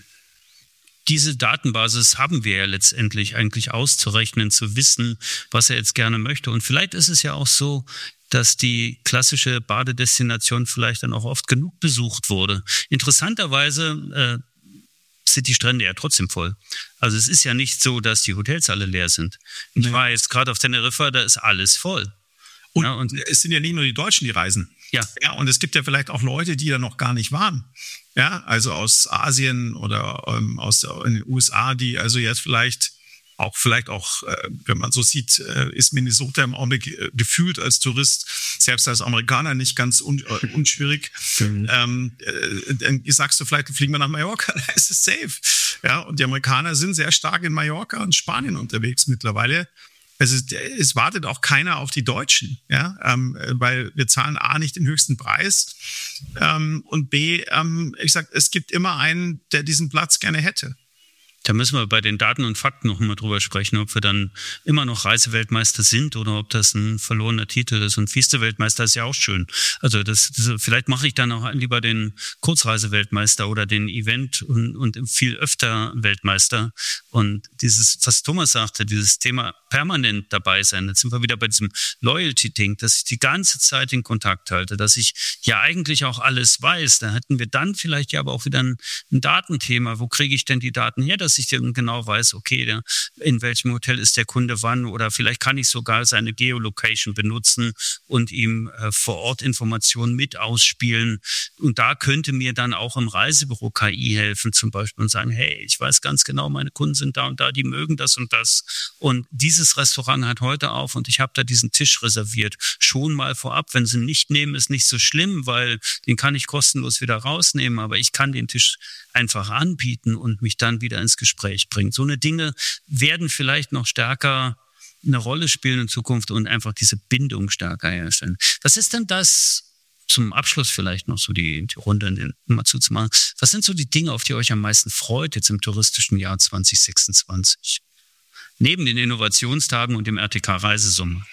Diese Datenbasis haben wir ja letztendlich eigentlich auszurechnen, zu wissen, was er jetzt gerne möchte. Und vielleicht ist es ja auch so, dass die klassische Badedestination vielleicht dann auch oft genug besucht wurde. Interessanterweise äh, sind die Strände ja trotzdem voll. Also es ist ja nicht so, dass die Hotels alle leer sind. Ich nee. war jetzt gerade auf Teneriffa, da ist alles voll. Und, ja, und es sind ja nicht nur die Deutschen, die reisen. Ja. Ja, und es gibt ja vielleicht auch Leute, die da noch gar nicht waren. Ja, also aus Asien oder ähm, aus den U S A, die also jetzt vielleicht auch, vielleicht auch, äh, wenn man so sieht, äh, ist Minnesota im Augenblick äh, gefühlt als Tourist, selbst als Amerikaner, nicht ganz un, äh, unschwierig. Mhm. Ähm, äh, dann sagst du vielleicht, fliegen wir nach Mallorca, da ist es safe. Ja, und die Amerikaner sind sehr stark in Mallorca und Spanien unterwegs mittlerweile. Also es wartet auch keiner auf die Deutschen, ja, ähm, weil wir zahlen A, nicht den höchsten Preis ähm, und B, ähm, ich sag, es gibt immer einen, der diesen Platz gerne hätte. Da müssen wir bei den Daten und Fakten noch mal drüber sprechen, ob wir dann immer noch Reiseweltmeister sind oder ob das ein verlorener Titel ist. Und Vize-Weltmeister ist ja auch schön. Also das, das vielleicht mache ich dann auch lieber den Kurzreiseweltmeister oder den Event und, und viel öfter Weltmeister. Und dieses, was Thomas sagte, dieses Thema permanent dabei sein, jetzt sind wir wieder bei diesem Loyalty-Ding, dass ich die ganze Zeit in Kontakt halte, dass ich ja eigentlich auch alles weiß. Da hätten wir dann vielleicht ja aber auch wieder ein, ein Datenthema. Wo kriege ich denn die Daten her, dass ich dann genau weiß, okay, der, in welchem Hotel ist der Kunde wann, oder vielleicht kann ich sogar seine Geolocation benutzen und ihm äh, vor Ort Informationen mit ausspielen. Und da könnte mir dann auch im Reisebüro K I helfen zum Beispiel und sagen, hey, ich weiß ganz genau, meine Kunden sind da und da, die mögen das und das. Und dieses Restaurant hat heute auf und ich habe da diesen Tisch reserviert. Schon mal vorab, wenn sie ihn nicht nehmen, ist nicht so schlimm, weil den kann ich kostenlos wieder rausnehmen, aber ich kann den Tisch einfach anbieten und mich dann wieder ins Gespräch bringen. So eine Dinge werden vielleicht noch stärker eine Rolle spielen in Zukunft und einfach diese Bindung stärker herstellen. Was ist denn das, zum Abschluss vielleicht noch so die, die Runde mal zuzumachen, was sind so die Dinge, auf die euch am meisten freut jetzt im touristischen Jahr zwanzig sechsundzwanzig? Neben den Innovationstagen und dem R T K-Reisesommer.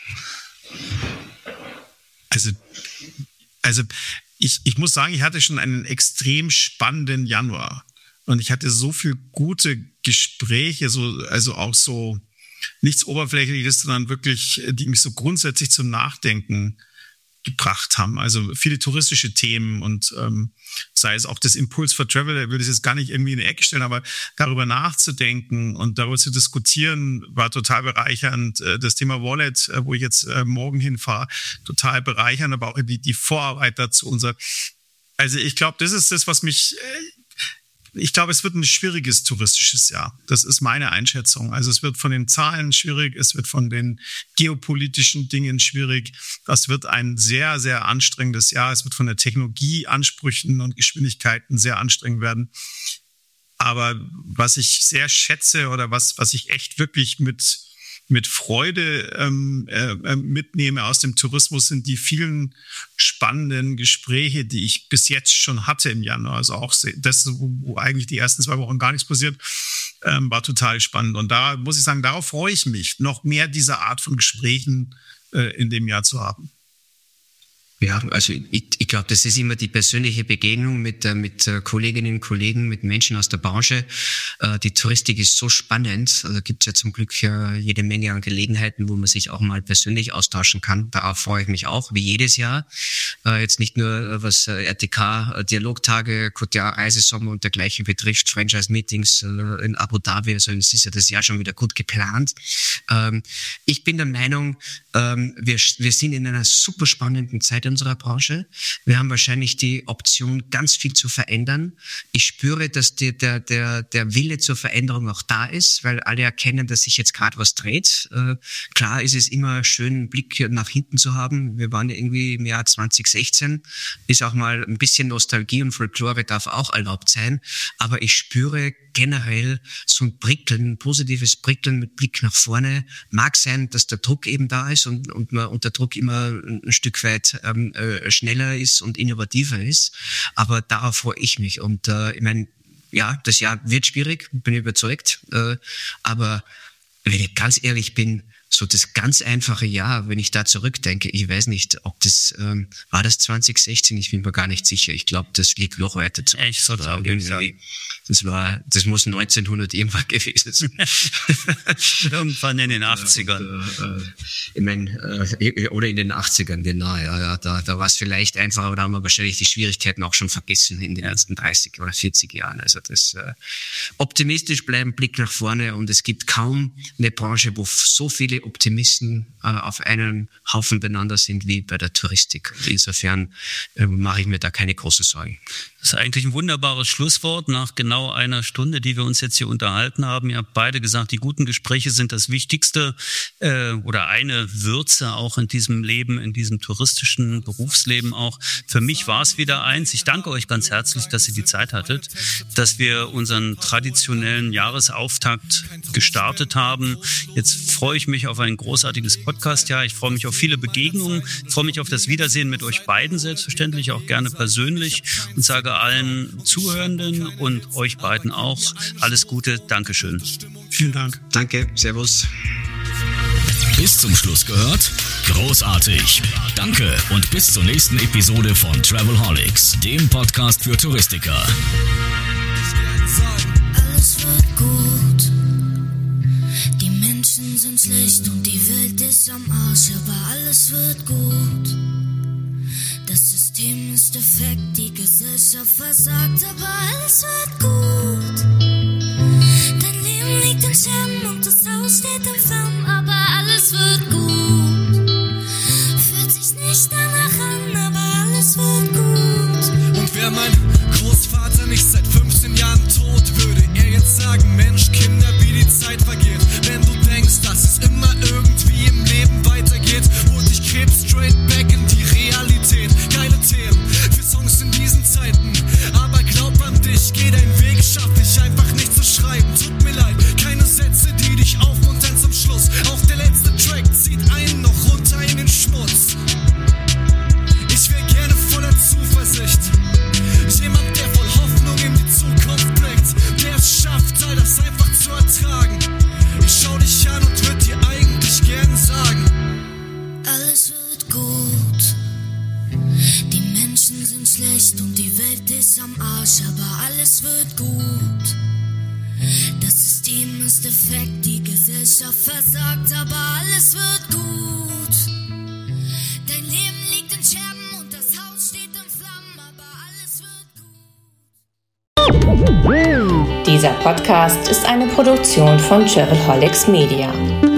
Also, also ich, ich muss sagen, ich hatte schon einen extrem spannenden Januar. Und ich hatte so viele gute Gespräche, so, also auch so nichts Oberflächliches, sondern wirklich, die mich so grundsätzlich zum Nachdenken gebracht haben. Also viele touristische Themen und ähm, sei es auch das Impuls for Travel, da würde ich jetzt gar nicht irgendwie in die Ecke stellen, aber darüber nachzudenken und darüber zu diskutieren, war total bereichernd. Das Thema Wallet, wo ich jetzt äh, morgen hinfahre, total bereichernd, aber auch die, die Vorarbeit dazu. Unser, also ich glaube, das ist das, was mich... Äh, Ich glaube, es wird ein schwieriges touristisches Jahr. Das ist meine Einschätzung. Also es wird von den Zahlen schwierig, es wird von den geopolitischen Dingen schwierig. Das wird ein sehr, sehr anstrengendes Jahr. Es wird von der Technologieansprüchen und Geschwindigkeiten sehr anstrengend werden. Aber was ich sehr schätze oder was, was ich echt wirklich mit mit Freude ähm, äh, mitnehme aus dem Tourismus, sind die vielen spannenden Gespräche, die ich bis jetzt schon hatte im Januar. Also auch das, wo eigentlich die ersten zwei Wochen gar nichts passiert. ähm, war total spannend. Und da muss ich sagen, darauf freue ich mich, noch mehr diese Art von Gesprächen äh, in dem Jahr zu haben. Ja, also ich, ich glaube, das ist immer die persönliche Begegnung mit, mit Kolleginnen und Kollegen, mit Menschen aus der Branche. Die Touristik ist so spannend. Also gibt es ja zum Glück jede Menge an Gelegenheiten, wo man sich auch mal persönlich austauschen kann. Darauf freue ich mich auch, wie jedes Jahr. Jetzt nicht nur, was R T K, Dialogtage, Côte d'Or, Reisesommer und dergleichen betrifft, Franchise-Meetings in Abu Dhabi. Also es ist ja das Jahr schon wieder gut geplant. Ich bin der Meinung, wir, wir sind in einer super spannenden Zeit unserer Branche. Wir haben wahrscheinlich die Option, ganz viel zu verändern. Ich spüre, dass die, der, der, der Wille zur Veränderung auch da ist, weil alle erkennen, dass sich jetzt gerade was dreht. Äh, klar ist es immer schön, einen Blick nach hinten zu haben. Wir waren ja irgendwie im Jahr zwanzig sechzehn. Ist auch mal ein bisschen Nostalgie und Folklore darf auch erlaubt sein. Aber ich spüre generell so ein Prickeln, ein positives Prickeln mit Blick nach vorne. Mag sein, dass der Druck eben da ist und, und man unter Druck immer ein Stück weit ähm, äh, schneller ist und innovativer ist. Aber darauf freue ich mich. Und äh, ich meine, ja, das Jahr wird schwierig, bin ich überzeugt. Äh, aber wenn ich ganz ehrlich bin, so das ganz einfache Jahr, wenn ich da zurückdenke, ich weiß nicht, ob das, ähm, war das zwanzig sechzehn? Ich bin mir gar nicht sicher. Ich glaube, das liegt noch weiter zurück. Echt so traurig. Das war, das muss neunzehnhundert irgendwann gewesen sein. Irgendwann in den achtzigern. Und, äh, ich meine, äh, oder in den achtzigern, genau, ja, ja, da, da war es vielleicht einfach, aber da haben wir wahrscheinlich die Schwierigkeiten auch schon vergessen in den ersten dreißig oder vierzig Jahren. Also das, äh, optimistisch bleiben, Blick nach vorne, und es gibt kaum eine Branche, wo so viele Optimisten äh, auf einen Haufen beieinander sind wie bei der Touristik. Insofern äh, mache ich mir da keine großen Sorgen. Das ist eigentlich ein wunderbares Schlusswort nach genau einer Stunde, die wir uns jetzt hier unterhalten haben. Ihr habt beide gesagt, die guten Gespräche sind das Wichtigste äh, oder eine Würze auch in diesem Leben, in diesem touristischen Berufsleben auch. Für mich war es wieder eins. Ich danke euch ganz herzlich, dass ihr die Zeit hattet, dass wir unseren traditionellen Jahresauftakt gestartet haben. Jetzt freue ich mich auf ein großartiges Podcast-Jahr. Ich freue mich auf viele Begegnungen. Ich freue mich auf das Wiedersehen mit euch beiden, selbstverständlich auch gerne persönlich, und sage allen Zuhörenden und euch beiden auch alles Gute. Dankeschön. Vielen Dank. Danke. Servus. Bis zum Schluss gehört? Großartig. Danke und bis zur nächsten Episode von Travelholics, dem Podcast für Touristiker. Alles wird gut. Die Menschen sind schlecht und die Welt ist am Arsch, aber alles wird gut. Das System ist defekt, die Gesellschaft versagt, aber alles wird gut. Dein Leben liegt in Scherben und das Haus steht in Flammen, aber alles wird gut. Fühlt sich nicht danach an, aber alles wird gut. Und wäre mein Großvater nicht seit fünfzehn Jahren tot, würde er jetzt sagen, Mensch, Kinder, wie die Zeit vergeht. Wenn du denkst, dass es immer irgendwie im Leben weitergeht, und ich krebs straight back in die Realität. Geile Themen für Songs in diesen Zeiten, aber glaub an dich, geh deinen Weg, schaff ich einfach nicht zu schreiben. Tut mir leid, keine Sätze, die dich aufmuntern zum Schluss. Auch der letzte Track zieht einen noch runter in den Schmutz. Ich wär gerne voller Zuversicht, jemand, der voll Hoffnung in die Zukunft blickt, der es schafft, all das einfach zu ertragen. Ich schau dich an und würd dir eigentlich gern sagen: Alles wird gut. Die Menschen sind schlecht und die Welt ist am Arsch, aber alles wird gut. Das System ist defekt, die Gesellschaft versagt, aber alles wird gut. Dein Leben liegt in Scherben und das Haus steht in Flammen, aber alles wird gut. Dieser Podcast ist eine Produktion von Travelholics Media.